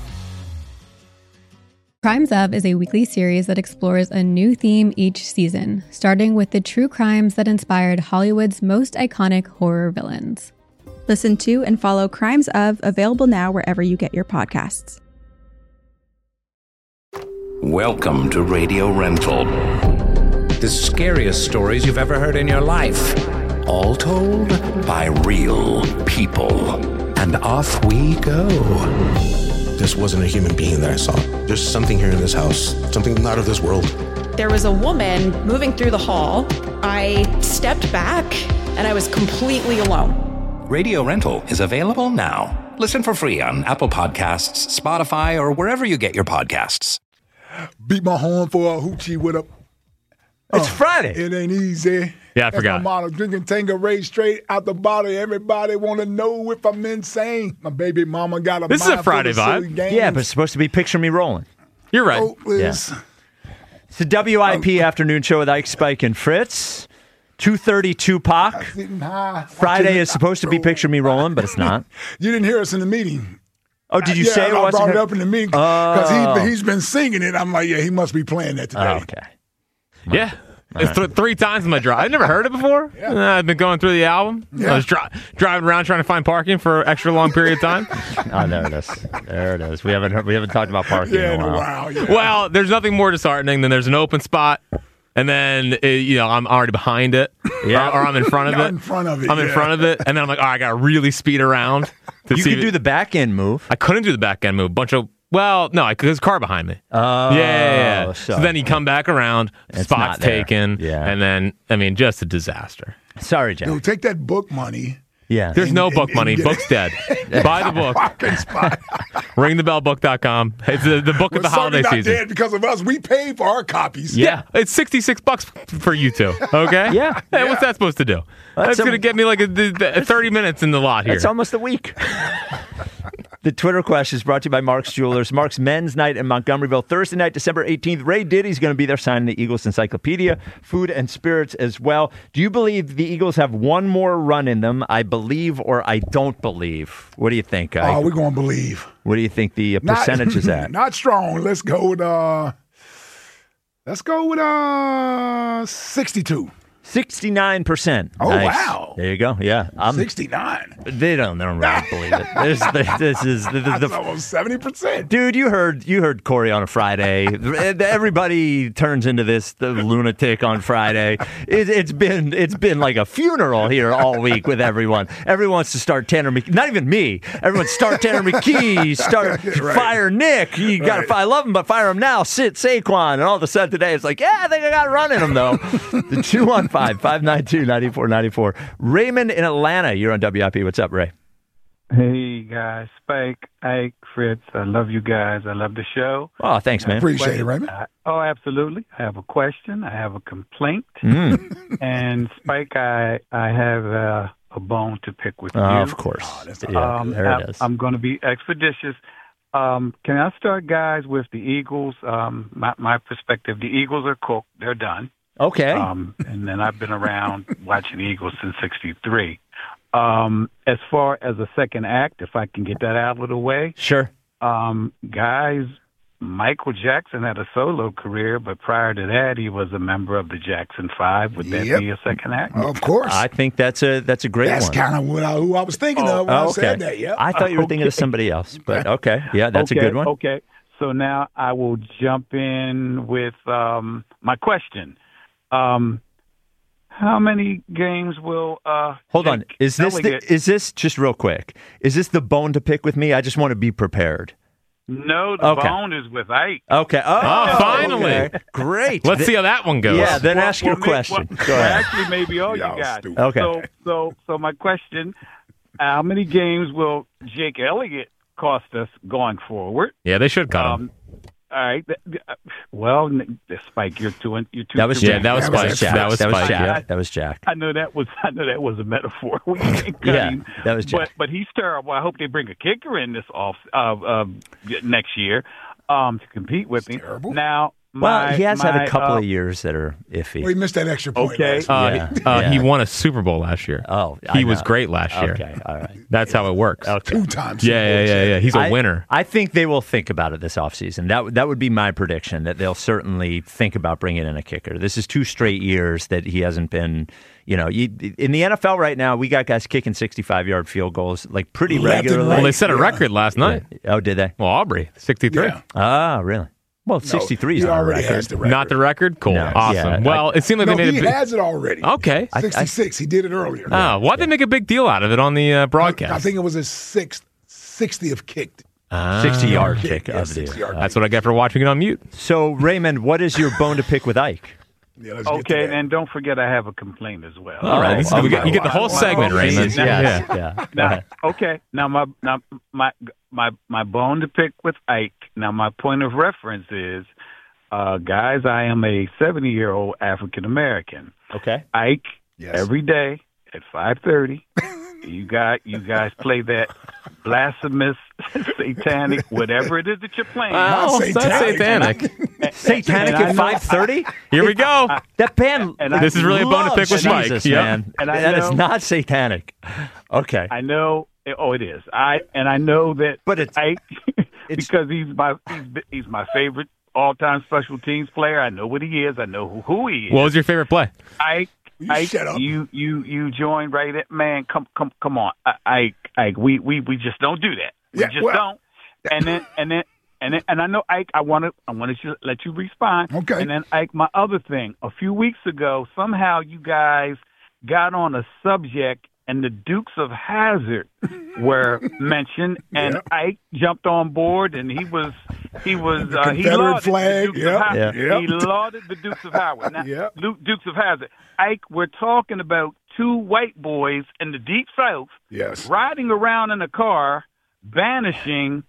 Crimes Of is a weekly series that explores a new theme each season, starting with the true crimes that inspired Hollywood's most iconic horror villains. Listen to and follow Crimes Of, available now wherever you get your podcasts. Welcome to Radio Rental. The scariest stories you've ever heard in your life. All told by real people. And off we go. This wasn't a human being that I saw. There's something here in this house, something not of this world. There was a woman moving through the hall. I stepped back and I was completely alone. Radio Rental is available now. Listen for free on Apple Podcasts, Spotify, or wherever you get your podcasts. Beat my horn for a hoochie with a... It's uh, Friday. It ain't easy. Yeah, I That's forgot. my motto. Drinking Tanqueray straight out the bottle. Everybody want to know if I'm insane. My baby mama got a This is a mind Friday full of silly vibe. games. Yeah, but it's supposed to be Picture Me Rolling. You're right. Oh, Liz. Yeah. It's a W I P afternoon show with Ike, Spike, and Fritz. two thirty Tupac. Sitting high. Friday watching is the supposed to be outro. Picture Me Rolling, but it's not. You didn't hear us in the meeting. Oh, did you yeah, say it I wasn't? brought it her- up in the meeting because Oh. he, he's been singing it. I'm like, yeah, he must be playing that today. Oh, okay. Yeah. It's th- three times in my drive. I've never heard it before. Yeah. Uh, I've been going through the album. Yeah. I was dri- driving around trying to find parking for an extra long period of time. Oh, there it is. There it is. We haven't heard, we haven't talked about parking Yeah, in in a a while. while. Yeah. Well, there's nothing more disheartening than there's an open spot, and then uh, you know I'm already behind it, Yeah. or, or I'm in front of You're it. in front of it, I'm in yeah. front of it, and then I'm like, oh, I got to really speed around to You see. could if- do the back end move. I couldn't do the back end move. Bunch of well, no, I there's a car behind me. Oh, yeah, yeah, yeah. so- So then you come back around, It's spots not there. taken, Yeah. and then I mean, just a disaster. Sorry, Jack. Dude, take that book money. Yeah. There's no and- book and money. get- Book's dead. Buy the book. Parking spot. ring the bell book dot com. It's the, the book of We're the holiday certainly not season. dead because of us. We paid for our copies. Yeah, it's sixty-six bucks for you two. Okay. Yeah. Hey, what's that supposed to do? That's That's, a- going to get me like a, a thirty minutes in the lot here. It's almost a week. The Twitter question is brought to you by Mark's Jewelers. Mark's Men's Night in Montgomeryville, Thursday night, December eighteenth. Ray Diddy's going to be there signing the Eagles Encyclopedia, food and spirits as well. Do you believe the Eagles have one more run in them? I believe or I don't believe. What do you think, Ike? Oh, we're going to believe. What do you think the uh, percentage is at? Not strong. Let's go with, uh, let's go with, uh, sixty-two. sixty-nine percent. Oh, Nice. wow. There you go. Yeah. I'm, sixty-nine. they don't, they don't really believe it. There's, this, this is the, the, That's the, almost seventy percent. Dude, you heard you heard Corey on a Friday. Everybody turns into this the lunatic on Friday. It, it's been it's been like a funeral here all week with everyone. Everyone wants to start Tanner McKee. Not even me. Everyone start Tanner McKee. Start Right. fire Nick. You got to Right. I love him, but fire him now. Sit Saquon. And all of a sudden today it's like, yeah, I think I got run in him though. The two one five, five nine two, nine four nine four. Raymond in Atlanta. You're on W I P. What's up, Ray? Hey, guys. Spike, Ike, Fritz. I love you guys. I love the show. Oh, thanks, man. Appreciate it, Raymond. I, oh, absolutely. I have a question. I have a complaint. Mm. And, Spike, I, I have uh, a bone to pick with Oh, you. of course. Yeah, Um, there I, it is. I'm going to be expeditious. Um, can I start, guys, with the Eagles? Um, my, my perspective, the Eagles are cooked. They're done. Okay. Um, and then I've been around watching the Eagles since sixty-three. Um, as far as a second act, if I can get that out of the way. Sure. Um, guys, Michael Jackson had a solo career, but prior to that, he was a member of the Jackson Five. Would that Yep. be a second act? Of course. I think that's a that's a great That's one. kind of what I, who I was thinking Oh, of when Oh, I okay. said that. Yeah. I thought you were thinking of somebody else, but okay. Yeah, that's okay, a good one. Okay. So now I will jump in with um, my question. Um, how many games will uh, Hold on. Jake Is this the, Elliott- is this just real quick? Is this the bone to pick with me? I just want to be prepared. No, the Okay. bone is with Ike. Okay. Oh, Oh, finally. okay. Great. Let's Th- see how that one goes. Yeah, then Well, ask your well, may- question. well, Go well, ahead. Actually, maybe all you Y'all got. stupid. Okay. So, so, so my question: how many games will Jake Elliott cost us going forward? Yeah, they should cut him. Um, all right. th- th- uh, Well, n- Spike, you're too. You're too. That was Yeah, Jack. that was That was Spike. Jack. That was That was Spike, Jack. yeah. That was Jack. I know that was. I know that was a metaphor. We can't cut Yeah, him. that was Jack. But but he's terrible. I hope they bring a kicker in this off uh, uh, next year um, to compete with him. terrible. Now, Well, my, he has had my, a couple uh, of years that are iffy. Well, he missed that extra point. Okay. last Uh, Yeah, he, uh, yeah. he won a Super Bowl last year. Oh, he I was know. great last year. Okay, all right. That's how it works. Okay. Two times. Yeah, yeah, yeah, yeah. He's a I- winner. I think they will think about it this offseason. That would- that would be my prediction, that they'll certainly think about bringing in a kicker. This is two straight years that he hasn't been, you know, you, in the N F L right now, we got guys kicking sixty-five-yard field goals like pretty Left and regularly. Well, they right. set a Yeah. record last night. Oh, did they? Well, Aubrey, sixty-three. Yeah. Ah, really? Well, sixty-three is he not a already record. has the record. Not the record? Cool. No. Awesome. Yeah, well, it seemed like No, they made he a big... has it already. Okay. I- sixty-six. he did it earlier. Oh, why'd they make a big deal out of it on the uh, broadcast? I think it was his sixth, sixtieth kicked. Ah. sixty-yard Kick, kick yeah, of the year. sixty-yard That's what I get for watching it on mute. So, Raymond, what is your bone to pick with Ike? Yeah, let's get to Okay, that. and don't forget I have a complaint as well. All right. This is- oh, we get, you get the whole well, segment, well, Raymond. well, Yeah. Yes, yeah. Go Now, ahead. okay. Now my now my my my bone to pick with Ike. Now my point of reference is, uh, guys, I am a seventy-year-old African American. Okay. Ike, Yes. every day at five thirty, you got you guys play that blasphemous, satanic, whatever it is that you're playing. Oh, Not that's satanic. satanic. Satanic And I at know- five thirty? Here we go. That band. And I This is really a bone to pick with Mike. Jesus, Yep. man. And I that is know- not satanic. Okay. I know. Oh, it is. I and I know that. But it's- Ike it's- because he's my he's, he's my favorite all-time special teams player. I know what he is. I know who, who he is. What was your favorite play? Ike, You Ike, shut up. you you you joined right at man. Come come come on, I- Ike, Ike. We we we just don't do that. We Yeah, just well- don't. And then and then and then and I know Ike. I want to I want to let you respond. Okay. And then Ike, my other thing. A few weeks ago, somehow you guys got on a subject. And the Dukes of Hazzard were mentioned, and Yep. Ike jumped on board, and he was he was The uh, he Confederate lauded flag, the Dukes yep, of Hazzard. yep. He lauded the Dukes of Hazzard. Now, Yep. Lu- Dukes of Hazzard. Ike, we're talking about two white boys in the Deep South Yes. riding around in a car, banishing,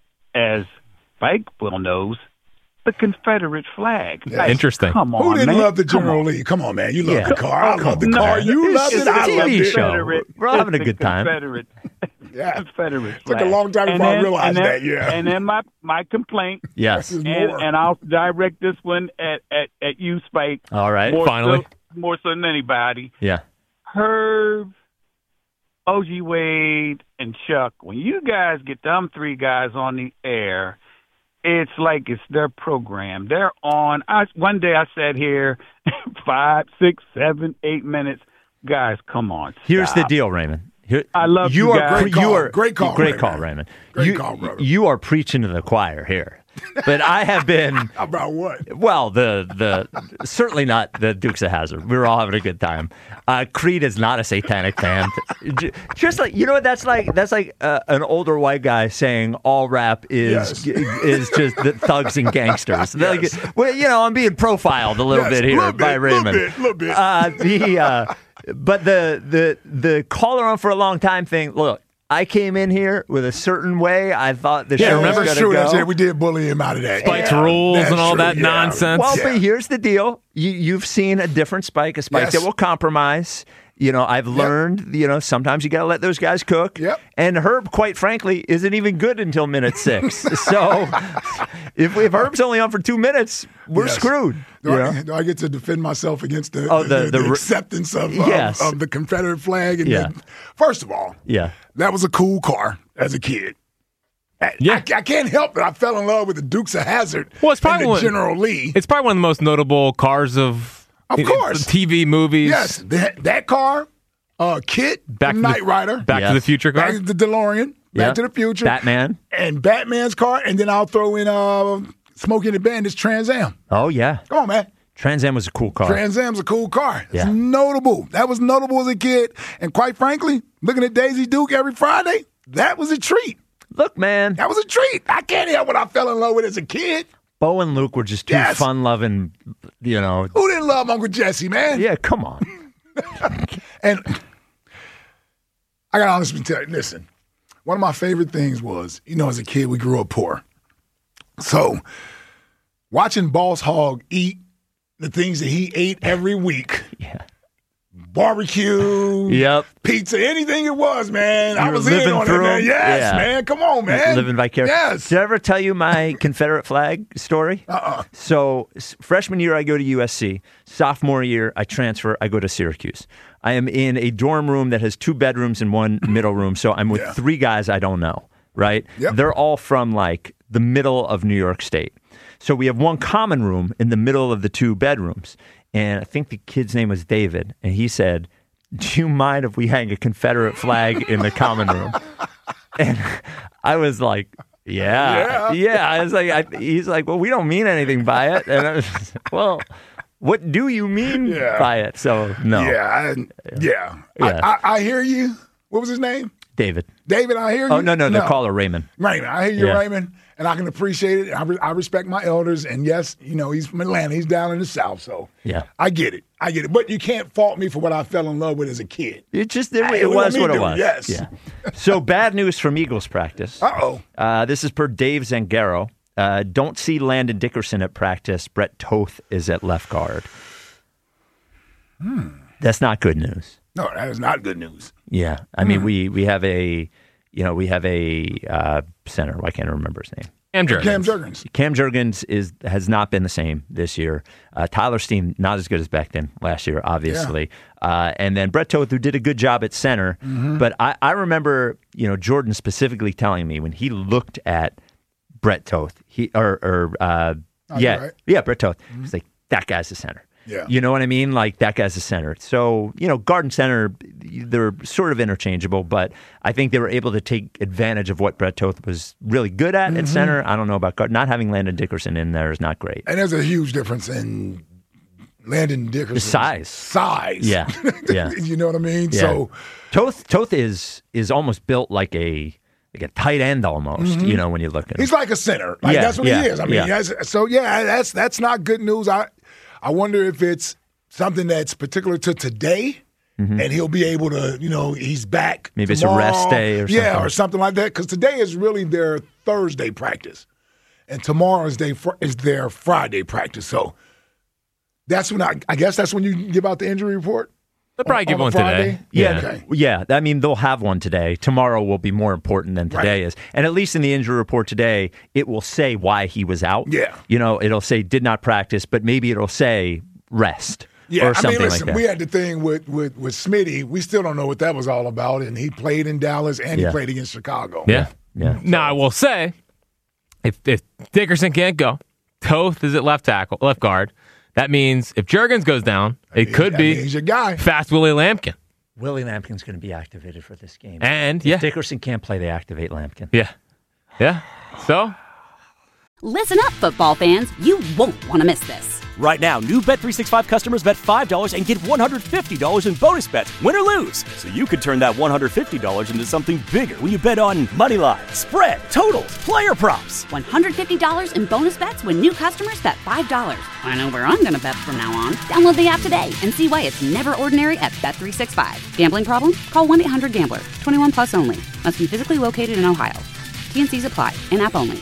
as Spike well knows, the Confederate flag. Yeah. Ike, Interesting. Come on, Who didn't man. love the Come General on. Lee? Come on, man. You love Yeah. the car. I love the No, car. You it's- love it's it. I the love T V it. show. Confederate- We're all having a it's good the time. Confederate, Yeah. Confederate Took a flag. long time And before I then- realized and then- that, yeah. And then my my complaint, Yes. This is and, more. and I'll direct this one at, at, at you, Spike. All right. More Finally. so, more so than anybody. Yeah. Herb, O G Wade, and Chuck. When you guys get them three guys on the air, it's like it's their program. They're on. I, one day I sat here, five, six, seven, eight minutes. Guys, come on. Here's the stop. deal, Raymond. Here, I love you you are guys. Great you call. are Great call, Great Raymond. call, Raymond. Great you, call, brother. You are preaching to the choir here. But I have been About what? well, the the certainly not the Dukes of Hazzard. We were all having a good time. Uh, Creed is not a satanic band. J- Just like you know what that's like. That's like uh, an older white guy saying all rap is Yes. is just the thugs and gangsters. Like, Yes. well, you know, I'm being profiled a little Yes, bit here little by bit, Raymond. little bit, little bit. Uh, the uh, but the the the caller on for a long time thing. Look, I came in here with a certain way. I thought the Yeah, show was that's going to true. go. That's it. We did bully him out of that. Spike's Yeah. rules That's and all true, that yeah. nonsense. Well, Yeah. but here's the deal. You, you've seen a different Spike, a Spike Yes. that will compromise. You know, I've learned, you know, sometimes you got to let those guys cook. Yep. And Herb, quite frankly, isn't even good until minute six. So if, if Herb's only on for two minutes, we're Yes. screwed. Do you I, know? do I get to defend myself against the, Oh, the, the- the, the- acceptance of, of- Yes. of the Confederate flag? And Yeah. the, first of all, Yeah. that was a cool car as a kid. I, Yeah. I, I can't help it. I fell in love with the Dukes of Hazzard Well, it's probably and the one- General Lee. It's probably one of the most notable cars of, Of course. T V movies. Yes, that, that car, uh, Kit, Back to the- Knight Rider, Back Yeah. to the Future car. Back to the DeLorean, Back Yeah. to the Future, Batman. and Batman's car, and then I'll throw in uh, Smokey and the Bandit's Trans Am. Oh, yeah. Come on, man. Trans Am was a cool car. Trans Am's a cool car. It's Yeah. notable. That was notable as a kid. And quite frankly, looking at Daisy Duke every Friday, that was a treat. Look, man. That was a treat. I can't help what I fell in love with as a kid. Bo and Luke were just two Yes. fun-loving, you know. Who didn't love Uncle Jesse, man? Yeah, come on. And I got to honestly tell you, listen, one of my favorite things was, you know, as a kid, we grew up poor. So watching Boss Hogg eat the things that he ate every week. Yeah. Barbecue, Yep. pizza, anything it was, man. I You were was in living on it, through man. 'em? Yes, Yeah. man. Come on, man. Living vicariously. Yes. Did I ever tell you my Confederate flag story? Uh-uh. So s- freshman year, I go to U S C. Sophomore year, I transfer. I go to Syracuse. I am in a dorm room that has two bedrooms and one middle room. So I'm with Yeah. three guys I don't know, right? Yep. They're all from like the middle of New York State. So we have one common room in the middle of the two bedrooms. And I think the kid's name was David. And he said, "Do you mind if we hang a Confederate flag in the common room?" And I was like, yeah, Yeah. yeah. I was like, I, he's like, well, we don't mean anything by it. And I was, well, what do you mean Yeah. by it? So no, Yeah, I, yeah. Yeah. I, I, I hear you. What was his name? David. David, I hear you. Oh no, no, they call her Raymond. Raymond, I hear you, Yeah. Raymond, and I can appreciate it. I, re- I respect my elders, and yes, you know, he's from Atlanta. He's down in the South, so Yeah, I get it. I get it. But you can't fault me for what I fell in love with as a kid. it just it, Hey, it what was me what it do? was. Yes. Yeah. So bad news from Eagles practice. Uh-oh. Uh, this is per Dave Zangaro. Uh, don't see Landon Dickerson at practice. Brett Toth is at left guard. Hmm. That's not good news. No, that is not good news. Yeah, I mean we we have a you know we have a uh, center. Why can't I remember his name? Cam Jurgens. Cam Jurgens. Cam Jurgens is has not been the same this year. Uh, Tyler Steen not as good as Becton last year, obviously. Uh, and then Brett Toth, who did a good job at center. Mm-hmm. But I, I remember you know Jordan specifically telling me when he looked at Brett Toth, he or or uh, Oh, yeah you're right. yeah Brett Toth. He's like, that guy's the center. Yeah. You know what I mean? Like, that guy's the center. So, you know, guard and center, they're sort of interchangeable, but I think they were able to take advantage of what Brett Toth was really good at Mm-hmm. at center. I don't know about guard. Not having Landon Dickerson in there is not great. And there's a huge difference in Landon Dickerson's size. Size. Yeah. Yeah. You know what I mean? Yeah. So Toth Toth is is almost built like a like a tight end almost, you know, when you look at him. he's like a center. Like Yeah, that's what yeah, he is. I mean, yeah. that's, so yeah, that's that's not good news. I I wonder if it's something that's particular to today, and he'll be able to, you know, he's back. Mm-hmm. Maybe it's a rest tomorrow. day or yeah, something. or something like that. Because today is really their Thursday practice, and tomorrow is they is their Friday practice. So that's when I, I guess that's when you give out the injury report. They'll probably On- give on a one Friday? today. Yeah, Okay. yeah. I mean, they'll have one today. Tomorrow will be more important than today Right. is. And at least in the injury report today, it will say why he was out. Yeah. You know, it'll say did not practice, but maybe it'll say rest Yeah, or I something mean, listen, like that. we had the thing with, with, with Smitty. We still don't know what that was all about, and he played in Dallas and Yeah. he played against Chicago. Yeah. yeah. Now I will say, if if Dickerson can't go, Toth is at left tackle, left guard. That means if Jurgens goes down, it could That be means your guy. fast Willie Lampkin. Willie Lampkin's going to be activated for this game. And if yeah, Dickerson can't play, they activate Lampkin. yeah, yeah. So Listen up, football fans. You won't want to miss this. Right now, new Bet three sixty-five customers bet five dollars and get one hundred fifty dollars in bonus bets, win or lose. So you could turn that one hundred fifty dollars into something bigger when you bet on money line, spread, totals, player props. one hundred fifty dollars in bonus bets when new customers bet five dollars. I know where I'm going to bet from now on. Download the app today and see why it's never ordinary at Bet three sixty-five. Gambling problem? Call one eight hundred gambler. twenty-one plus only. Must be physically located in Ohio. T and C's apply. In-app only.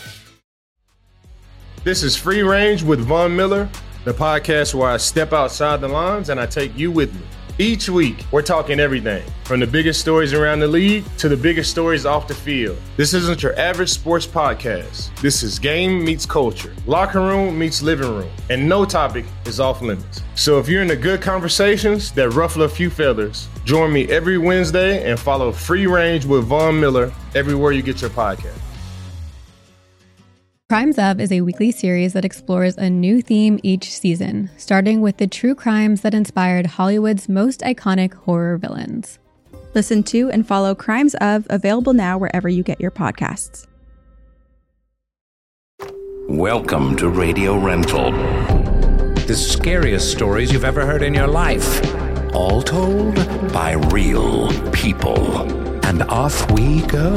This is Free Range with Von Miller, the podcast where I step outside the lines and I take you with me. Each week, we're talking everything from the biggest stories around the league to the biggest stories off the field. This isn't your average sports podcast. This is game meets culture, locker room meets living room, and no topic is off limits. So if you're into good conversations that ruffle a few feathers, join me every Wednesday and follow Free Range with Von Miller everywhere you get your podcast. Crimes Of is a weekly series that explores a new theme each season, starting with the true crimes that inspired Hollywood's most iconic horror villains. Listen to and follow Crimes Of, available now wherever you get your podcasts. Welcome to Radio Rental. The scariest stories you've ever heard in your life. All told by real people. And off we go.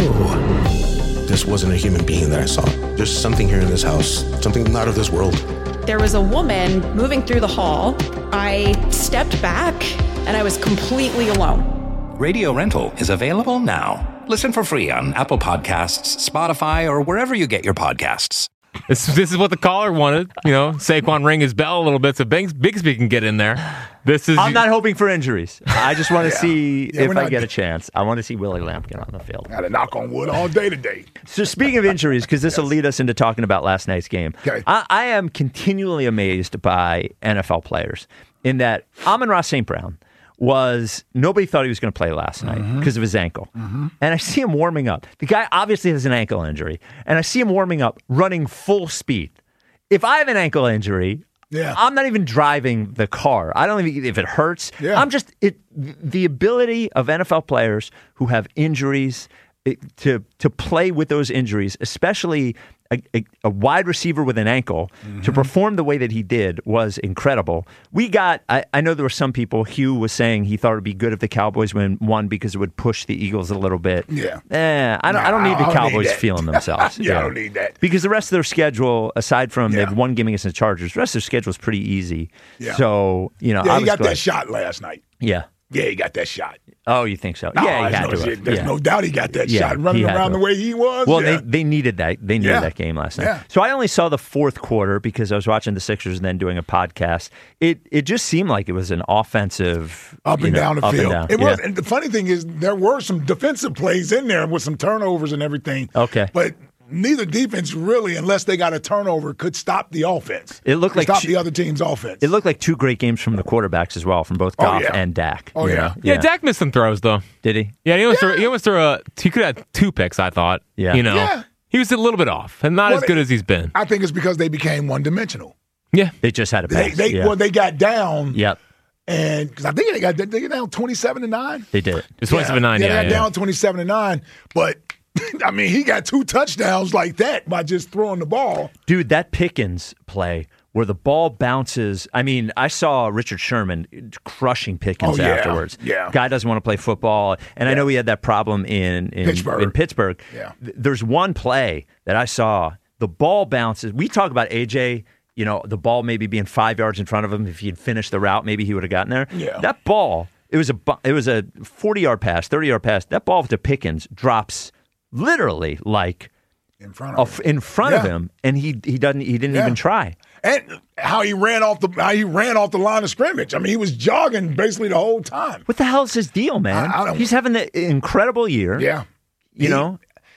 This wasn't a human being that I saw. There's something here in this house, something not of this world. There was a woman moving through the hall. I stepped back and I was completely alone. Radio Rental is available now. Listen for free on Apple Podcasts, Spotify, or wherever you get your podcasts. This, this is what the caller wanted. You know, Saquon ring his bell a little bit so Bings, Bigsby can get in there. This is. I'm not hoping for injuries. I just want to Yeah. see Yeah, if we're I not- get a chance. I want to see Willie Lampkin on the field. Got to knock on wood all day today. So speaking of injuries, because this will lead us into talking about last night's game, Okay. I, I am continually amazed by N F L players in that Amon-Ra Saint Brown was, nobody thought he was going to play last night because of his ankle. And I see him warming up. The guy obviously has an ankle injury. And I see him warming up, running full speed. If I have an ankle injury, Yeah. I'm not even driving the car. I don't even, if it hurts, Yeah. I'm just, it. the ability of N F L players who have injuries it, to to play with those injuries, especially a, a, a wide receiver with an ankle, to perform the way that he did was incredible. We got, I, I know there were some people, Hugh was saying he thought it would be good if the Cowboys win, won because it would push the Eagles a little bit. Yeah. Eh, I, don't, Nah, I don't need the I don't need Cowboys that. feeling themselves. Yeah, I don't need that. Because the rest of their schedule, aside from Yeah. they've one game against the Chargers, the rest of their schedule is pretty easy. Yeah. So, you know, Yeah, I he was got glad. that shot last night. Yeah. Yeah, he got that shot. Oh, you think so? No, yeah, he there's had no, to. have. There's yeah. no doubt he got that Yeah, shot. Running he had around to the way he was. Well, yeah. they, they needed that. They needed Yeah. that game last night. Yeah. So I only saw the fourth quarter because I was watching the Sixers and then doing a podcast. It it just seemed like it was an offensive up you and know, down the up field. And down. It yeah. was, and the funny thing is, there were some defensive plays in there with some turnovers and everything. Okay. But neither defense really, unless they got a turnover, could stop the offense. It looked Could like stop two- the other team's offense. It looked like two great games from the quarterbacks as well, from both Oh, Goff yeah. and Dak. Oh, you yeah. know? Yeah, Dak missed some throws though. Did he? Yeah, he almost threw, he almost threw a. He could have had two picks. I thought. Yeah. You know, Yeah. he was a little bit off and not Well, as good they- as he's been. I think it's because they became one dimensional. Yeah. They just had a They, pass. they yeah. well, they got down, Yep. and because I think they got they got down twenty-seven to nine. They did. It's twenty-seven nine. Yeah, Yeah, they got yeah. down twenty-seven to nine, but. I mean, he got two touchdowns like that by just throwing the ball. Dude, that Pickens play where the ball bounces. I mean, I saw Richard Sherman crushing Pickens Oh, yeah. afterwards. Yeah. Guy doesn't want to play football. And I know he had that problem in, in Pittsburgh. In Pittsburgh. Yeah. Th- There's one play that I saw. The ball bounces. We talk about A J, you know, the ball maybe being five yards in front of him. If he had finished the route, maybe he would have gotten there. Yeah. That ball, it was a bu- it was a forty-yard pass, thirty-yard pass. That ball to Pickens drops literally like in front of in front of Yeah. him, and he he doesn't he didn't Yeah. even try. And how he ran off the how he ran off the line of scrimmage. I mean, he was jogging basically the whole time. What the hell is his deal, man? I- I don't- He's having an incredible year. Yeah, You He- know?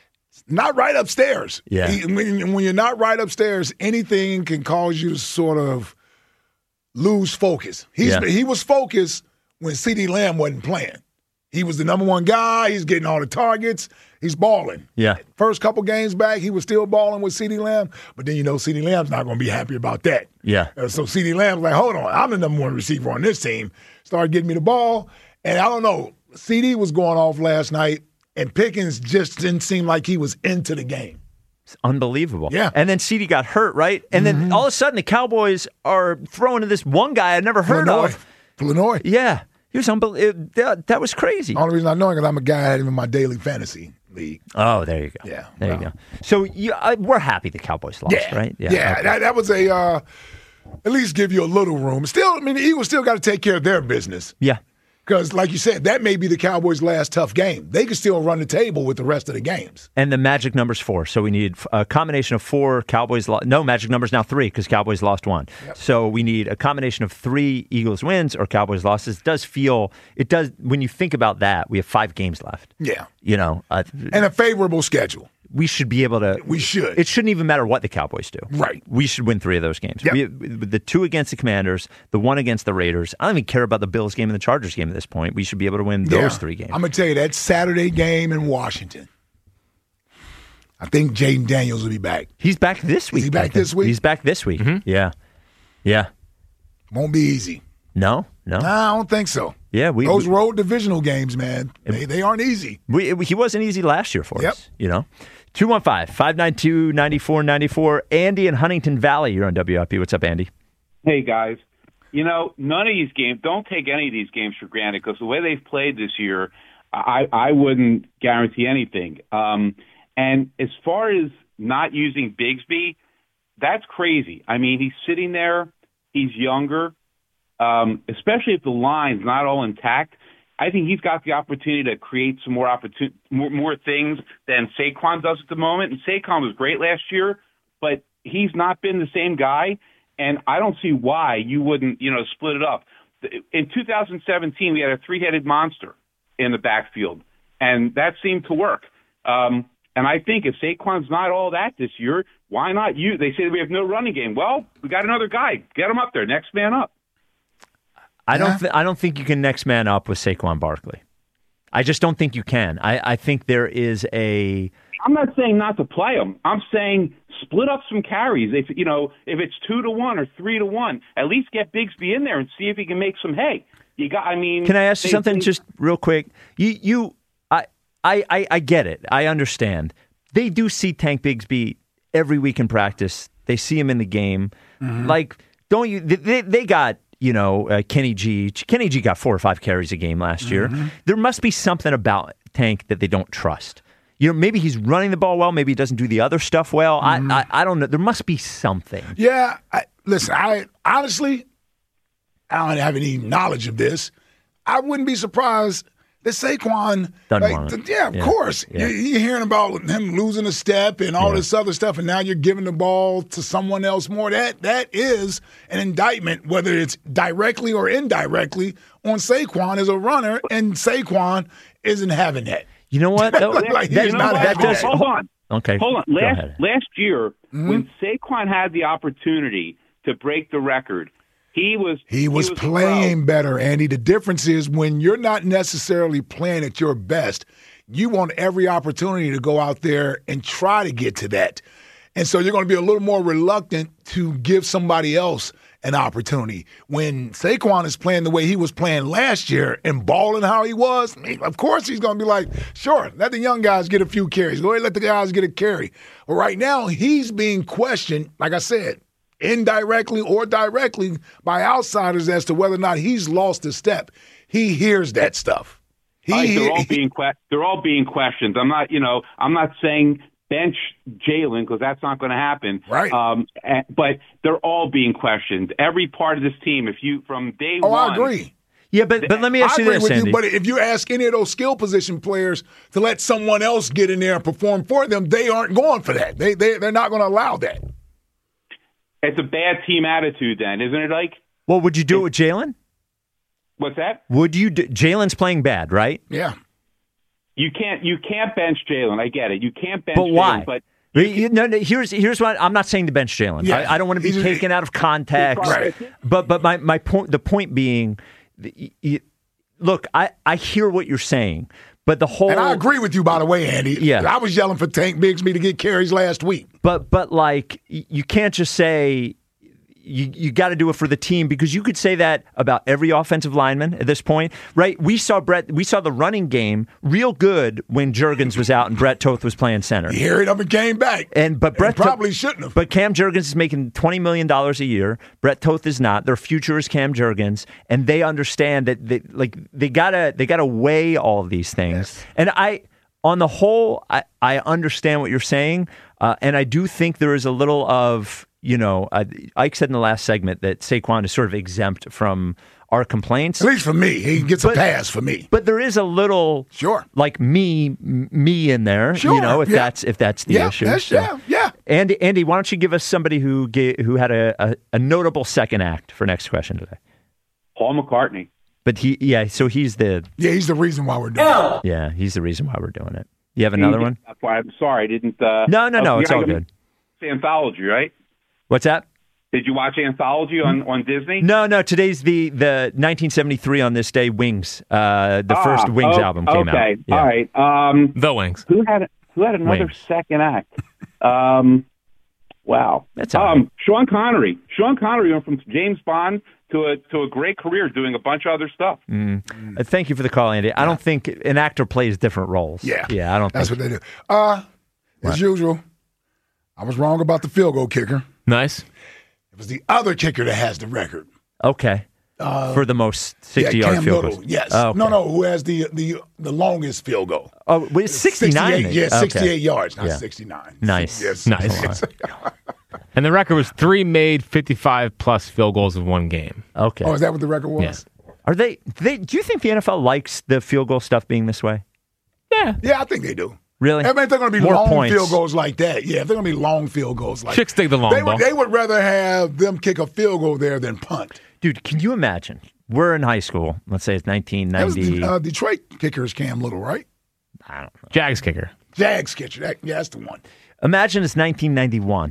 not right upstairs. Yeah. He- when, when you're not right upstairs, anything can cause you to sort of lose focus. He's Yeah. he was focused when CeeDee Lamb wasn't playing. He was the number one guy. He's getting all the targets. He's balling. Yeah. First couple games back, he was still balling with CeeDee Lamb, but then you know CeeDee Lamb's not going to be happy about that. Yeah. Uh, so CeeDee Lamb's like, hold on, I'm the number one receiver on this team. Started getting me the ball, and I don't know. C D was going off last night, and Pickens just didn't seem like he was into the game. It's unbelievable. Yeah. And then CeeDee got hurt, right? And then all of a sudden the Cowboys are throwing to this one guy I'd never heard Flournoy. of. Flournoy. Yeah. He was unbelievable. That, that was crazy. The only reason I know it because I'm a guy I had him in my daily fantasy league. Oh, there you go. Yeah. There well. you go. So you, I, we're happy the Cowboys lost, Yeah. right? Yeah, okay. that, that was a, uh, at least give you a little room. Still, I mean, the Eagles still got to take care of their business. Yeah. Because, like you said, that may be the Cowboys' last tough game. They can still run the table with the rest of the games. And the magic number's four. So we need a combination of four. Cowboys lo- No, magic number's now three because Cowboys lost one. Yep. So we need a combination of three Eagles wins or Cowboys losses. It does feel, it does, when you think about that, we have five games left. Yeah. You know. Uh, and a favorable schedule. We should be able to. We should. It shouldn't even matter what the Cowboys do. Right. We should win three of those games. Yep. We, the two against the Commanders, the one against the Raiders. I don't even care about the Bills game and the Chargers game at this point. We should be able to win Yeah. those three games. I'm going to tell you, that Saturday game in Washington, I think Jaden Daniels will be back. He's back this week. Is he back this week? He's back this week. Mm-hmm. Yeah. Yeah. Won't be easy. No, no. Nah, I don't think so. Yeah, we Those we, road divisional games, man, they, they aren't easy. We, he wasn't easy last year for yep. us, you know. two one five, five nine two, nine four nine four. Andy in Huntington Valley, you're on W I P. What's up, Andy? Hey, guys. You know, none of these games, don't take any of these games for granted because the way they've played this year, I, I wouldn't guarantee anything. Um, and as far as not using Bigsby, that's crazy. I mean, he's sitting there. He's younger, um, especially if the line's not all intact. I think he's got the opportunity to create some more opportun- more, more things than Saquon does at the moment. And Saquon was great last year, but he's not been the same guy. And I don't see why you wouldn't, you know, split it up. In two thousand seventeen, we had a three-headed monster in the backfield, and that seemed to work. Um, and I think if Saquon's not all that this year, why not you? They say we have no running game. Well, we got another guy. Get him up there. Next man up. I don't. Th- I don't think you can next man up with Saquon Barkley. I just don't think you can. I, I think there is a. I'm not saying not to play him. I'm saying split up some carries. If you know, if it's two to one or three to one, at least get Bigsby in there and see if he can make some hay. You got. I mean, can I ask you they, something they, just real quick? You, you, I, I, I, I get it. I understand. They do see Tank Bigsby every week in practice. They see him in the game. Mm-hmm. Like, don't you? They, they got. You know, uh, Kenny G. Kenny G got four or five carries a game last year. Mm-hmm. There must be something about Tank that they don't trust. You know, maybe he's running the ball well. Maybe he doesn't do the other stuff well. Mm-hmm. I, I I don't know. There must be something. Yeah. I, listen, I honestly, I don't have any knowledge of this. I wouldn't be surprised that Saquon, like, th- yeah, of yeah. course. Yeah. You're, you're hearing about him losing a step and all yeah. this other stuff, and now you're giving the ball to someone else more. That That is an indictment, whether it's directly or indirectly, on Saquon as a runner, and Saquon isn't having that. You know what? like, that, you know not what? having Hold, that. hold on. Okay. Hold on. Last, last year, mm-hmm. when Saquon had the opportunity to break the record, He was he was, he was playing better, Andy. The difference is when you're not necessarily playing at your best, you want every opportunity to go out there and try to get to that. And so you're going to be a little more reluctant to give somebody else an opportunity. When Saquon is playing the way he was playing last year and balling how he was, of course he's going to be like, sure, let the young guys get a few carries. Go ahead, let the guys get a carry. But right now, he's being questioned, like I said, indirectly or directly by outsiders as to whether or not he's lost a step. He hears that stuff. He, right, they're all being que- they're all being questioned. I'm not, you know, I'm not saying bench Jalen because that's not going to happen. Right. Um, and, but they're all being questioned. Every part of this team, if you from day oh, one. I agree. Yeah, but but let me ask I you agree this, with Andy. you, but if you ask any of those skill position players to let someone else get in there and perform for them, they aren't going for that. They they they're not going to allow that. It's a bad team attitude, then, isn't it? Like, well, would you do it with Jalen? What's that? Would you? Do, Jalen's playing bad, right? Yeah. You can't. You can't bench Jalen. I get it. You can't bench. But why? Jalen, but you, no, no, here's here's what I'm not saying to bench Jalen. Yeah. I, I don't want to be He's, taken out of context. Right. But but my, my point the point being, you, look, I, I hear what you're saying, but the whole and I agree with you, by the way, Andy. Yeah, I was yelling for Tank Bigsby to get carries last week. But but like you can't just say. You you got to do it for the team because you could say that about every offensive lineman at this point, right? We saw Brett. We saw the running game real good when Jurgens was out and Brett Toth was playing center. He hurried up and came back, and but Brett and probably Toth, shouldn't have. But Cam Jurgens is making twenty million dollars a year. Brett Toth is not. Their future is Cam Jurgens, and they understand that they like they gotta they gotta weigh all of these things. Yes. And I, on the whole, I I understand what you're saying, uh, and I do think there is a little of. you know, uh, Ike said in the last segment that Saquon is sort of exempt from our complaints. At least for me. He gets but, a pass for me. But there is a little, sure, like me, me in there, sure, you know, if yeah. that's if that's the yeah, issue. That's, so. Yeah, yeah. Andy, Andy, why don't you give us somebody who gave, who had a, a, a notable second act for next question today? Paul McCartney. But he, yeah, so he's the yeah, he's the reason why we're doing it. Yeah, he's the reason why we're doing it. You have another one? That's why I'm sorry, I didn't. Uh, no, no, no, uh, it's all good. It's Anthology, right? What's that? Did you watch Anthology on, on Disney? No, no. Today's the, the nineteen seventy-three on this day. Wings. Uh, the ah, first Wings oh, album came okay. out. Okay, yeah. All right. Um, the Wings. Who had who had another Wings. second act? Um, wow. That's all um, right. Sean Connery. Sean Connery went from James Bond to a to a great career doing a bunch of other stuff. Mm. Uh, thank you for the call, Andy. I don't think an actor plays different roles. Yeah, yeah. I don't. That's think. what they do. Uh, What? as usual, I was wrong about the field goal kicker. Nice. It was the other kicker that has the record. Okay. Uh, for the most sixty-yard yeah, Cam field Little, goals. yes. Oh, okay. No, no. Who has the the the longest field goal? Oh, well, it's sixty-nine. sixty-eight, yeah, Okay. sixty-eight yards, not Yeah. sixty-nine. Nice. Yes. Nice. And the record was three made fifty-five plus field goals in one game. Okay. Oh, is that what the record was? Yes. Are they, they? Do you think the N F L likes the field goal stuff being this way? Yeah. Yeah, I think they do. Really? I mean, if they're going to be More long points. field goals like that, yeah, if they're going to be long field goals like Chicks dig the long they ball. would, they would rather have them kick a field goal there than punt. Dude, can you imagine? We're in high school. Let's say it's nineteen That was ninety. the uh, Detroit kickers, Cam Little, right? I don't know. Jags kicker. Jags kicker. That, yeah, that's the one. Imagine it's nineteen ninety-one,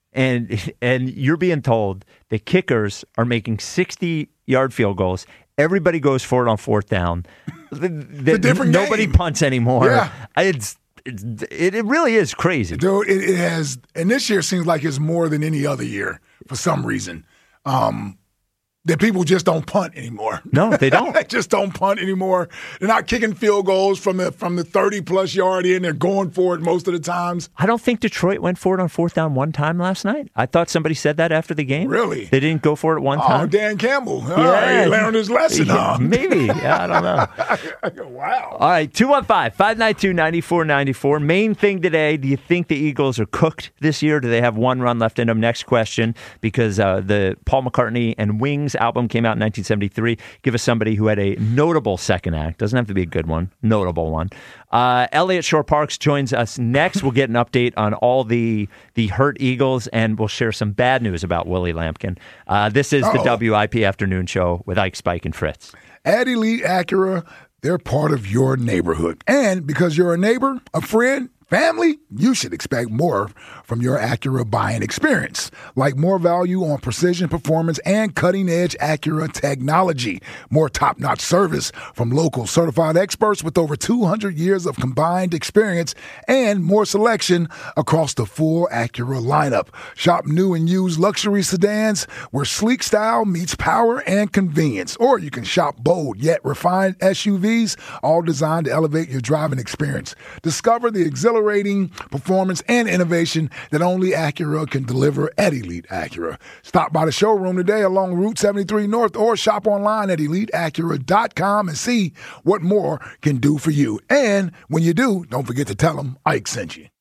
and and you're being told the kickers are making sixty-yard field goals. Everybody goes for it on fourth down. The, the, a different nobody game. punts anymore. Yeah. It's, it's it, it really is crazy. Dude, it, it has, and this year seems like it's more than any other year for some reason. Um, that people just don't punt anymore. No, they don't. They just don't punt anymore. They're not kicking field goals from the from the thirty plus yard in. They're going for it most of the times. I don't think Detroit went for it on fourth down one time last night. I thought somebody said that after the game. Really? They didn't go for it one Oh, time. Dan Campbell. All Yeah. right, he learned his lesson, Yeah, huh? maybe. Yeah, I don't know. Wow. All right, two one five, five nine two, nine four nine four. Main thing today, do you think the Eagles are cooked this year? Do they have one run left in them? Next question, because uh, the Paul McCartney and Wings album came out in nineteen seventy-three. Give us somebody who had a notable second act. Doesn't have to be a good one. Notable one. Uh, Elliot Shore Parks joins us next. We'll get an update on all the the hurt Eagles, and we'll share some bad news about Willie Lampkin. Uh, this is the Uh-oh. W I P Afternoon Show with Ike, Spike, and Fritz. At Elite Acura, they're part of your neighborhood. And because you're a neighbor, a friend, family, you should expect more from your Acura buying experience, like more value on precision performance and cutting-edge Acura technology, more top-notch service from local certified experts with over two hundred years of combined experience, and more selection across the full Acura lineup. Shop new and used luxury sedans where sleek style meets power and convenience. Or you can shop bold yet refined S U Vs, all designed to elevate your driving experience. Discover the exhilarating performance and innovation that only Acura can deliver at Elite Acura. Stop by the showroom today along Route seventy-three North or shop online at elite acura dot com and see what more can do for you. And when you do, don't forget to tell them Ike sent you.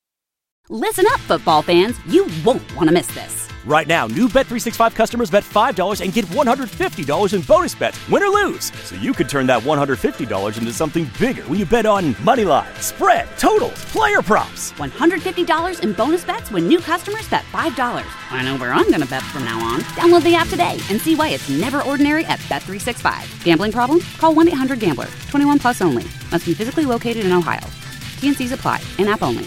Listen up, football fans. You won't want to miss this. Right now, new Bet three sixty-five customers bet five dollars and get one hundred fifty dollars in bonus bets, win or lose. So you could turn that one hundred fifty dollars into something bigger when you bet on money line, spread, totals, player props. one hundred fifty dollars in bonus bets when new customers bet five dollars. I know where I'm going to bet from now on. Download the app today and see why it's never ordinary at Bet three sixty-five. Gambling problem? Call one eight hundred gambler. twenty-one plus only. Must be physically located in Ohio. T and Cs apply. In-app only.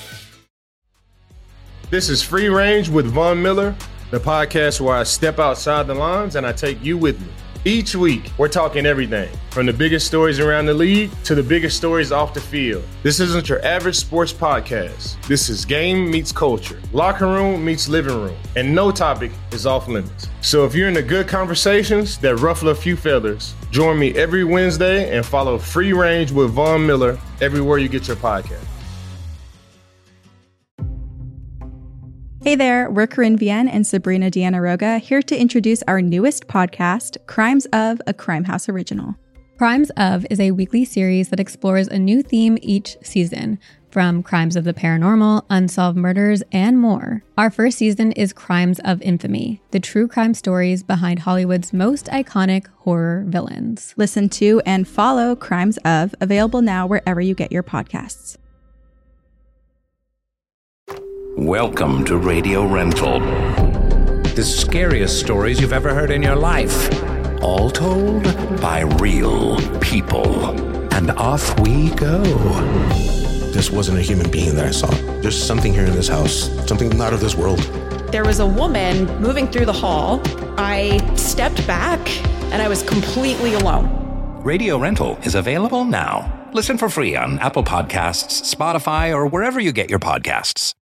This is Free Range with Von Miller, the podcast where I step outside the lines and I take you with me. Each week, we're talking everything from the biggest stories around the league to the biggest stories off the field. This isn't your average sports podcast. This is game meets culture, locker room meets living room, and no topic is off limits. So if you're into good conversations that ruffle a few feathers, join me every Wednesday and follow Free Range with Von Miller everywhere you get your podcast. Hey there, we're Corinne Vienne and Sabrina Diana-Roga here to introduce our newest podcast, Crimes of, a Crime House original. Crimes of is a weekly series that explores a new theme each season. from crimes of the paranormal, unsolved murders, and more. Our first season is Crimes of Infamy, the true crime stories behind Hollywood's most iconic horror villains. Listen to and follow Crimes of, available now wherever you get your podcasts. Welcome to Radio Rental. The scariest stories you've ever heard in your life. All told by real people. And off we go. This wasn't a human being that I saw. There's something here in this house, something not of this world. There was a woman moving through the hall. I stepped back and I was completely alone. Radio Rental is available now. Listen for free on Apple Podcasts, Spotify, or wherever you get your podcasts.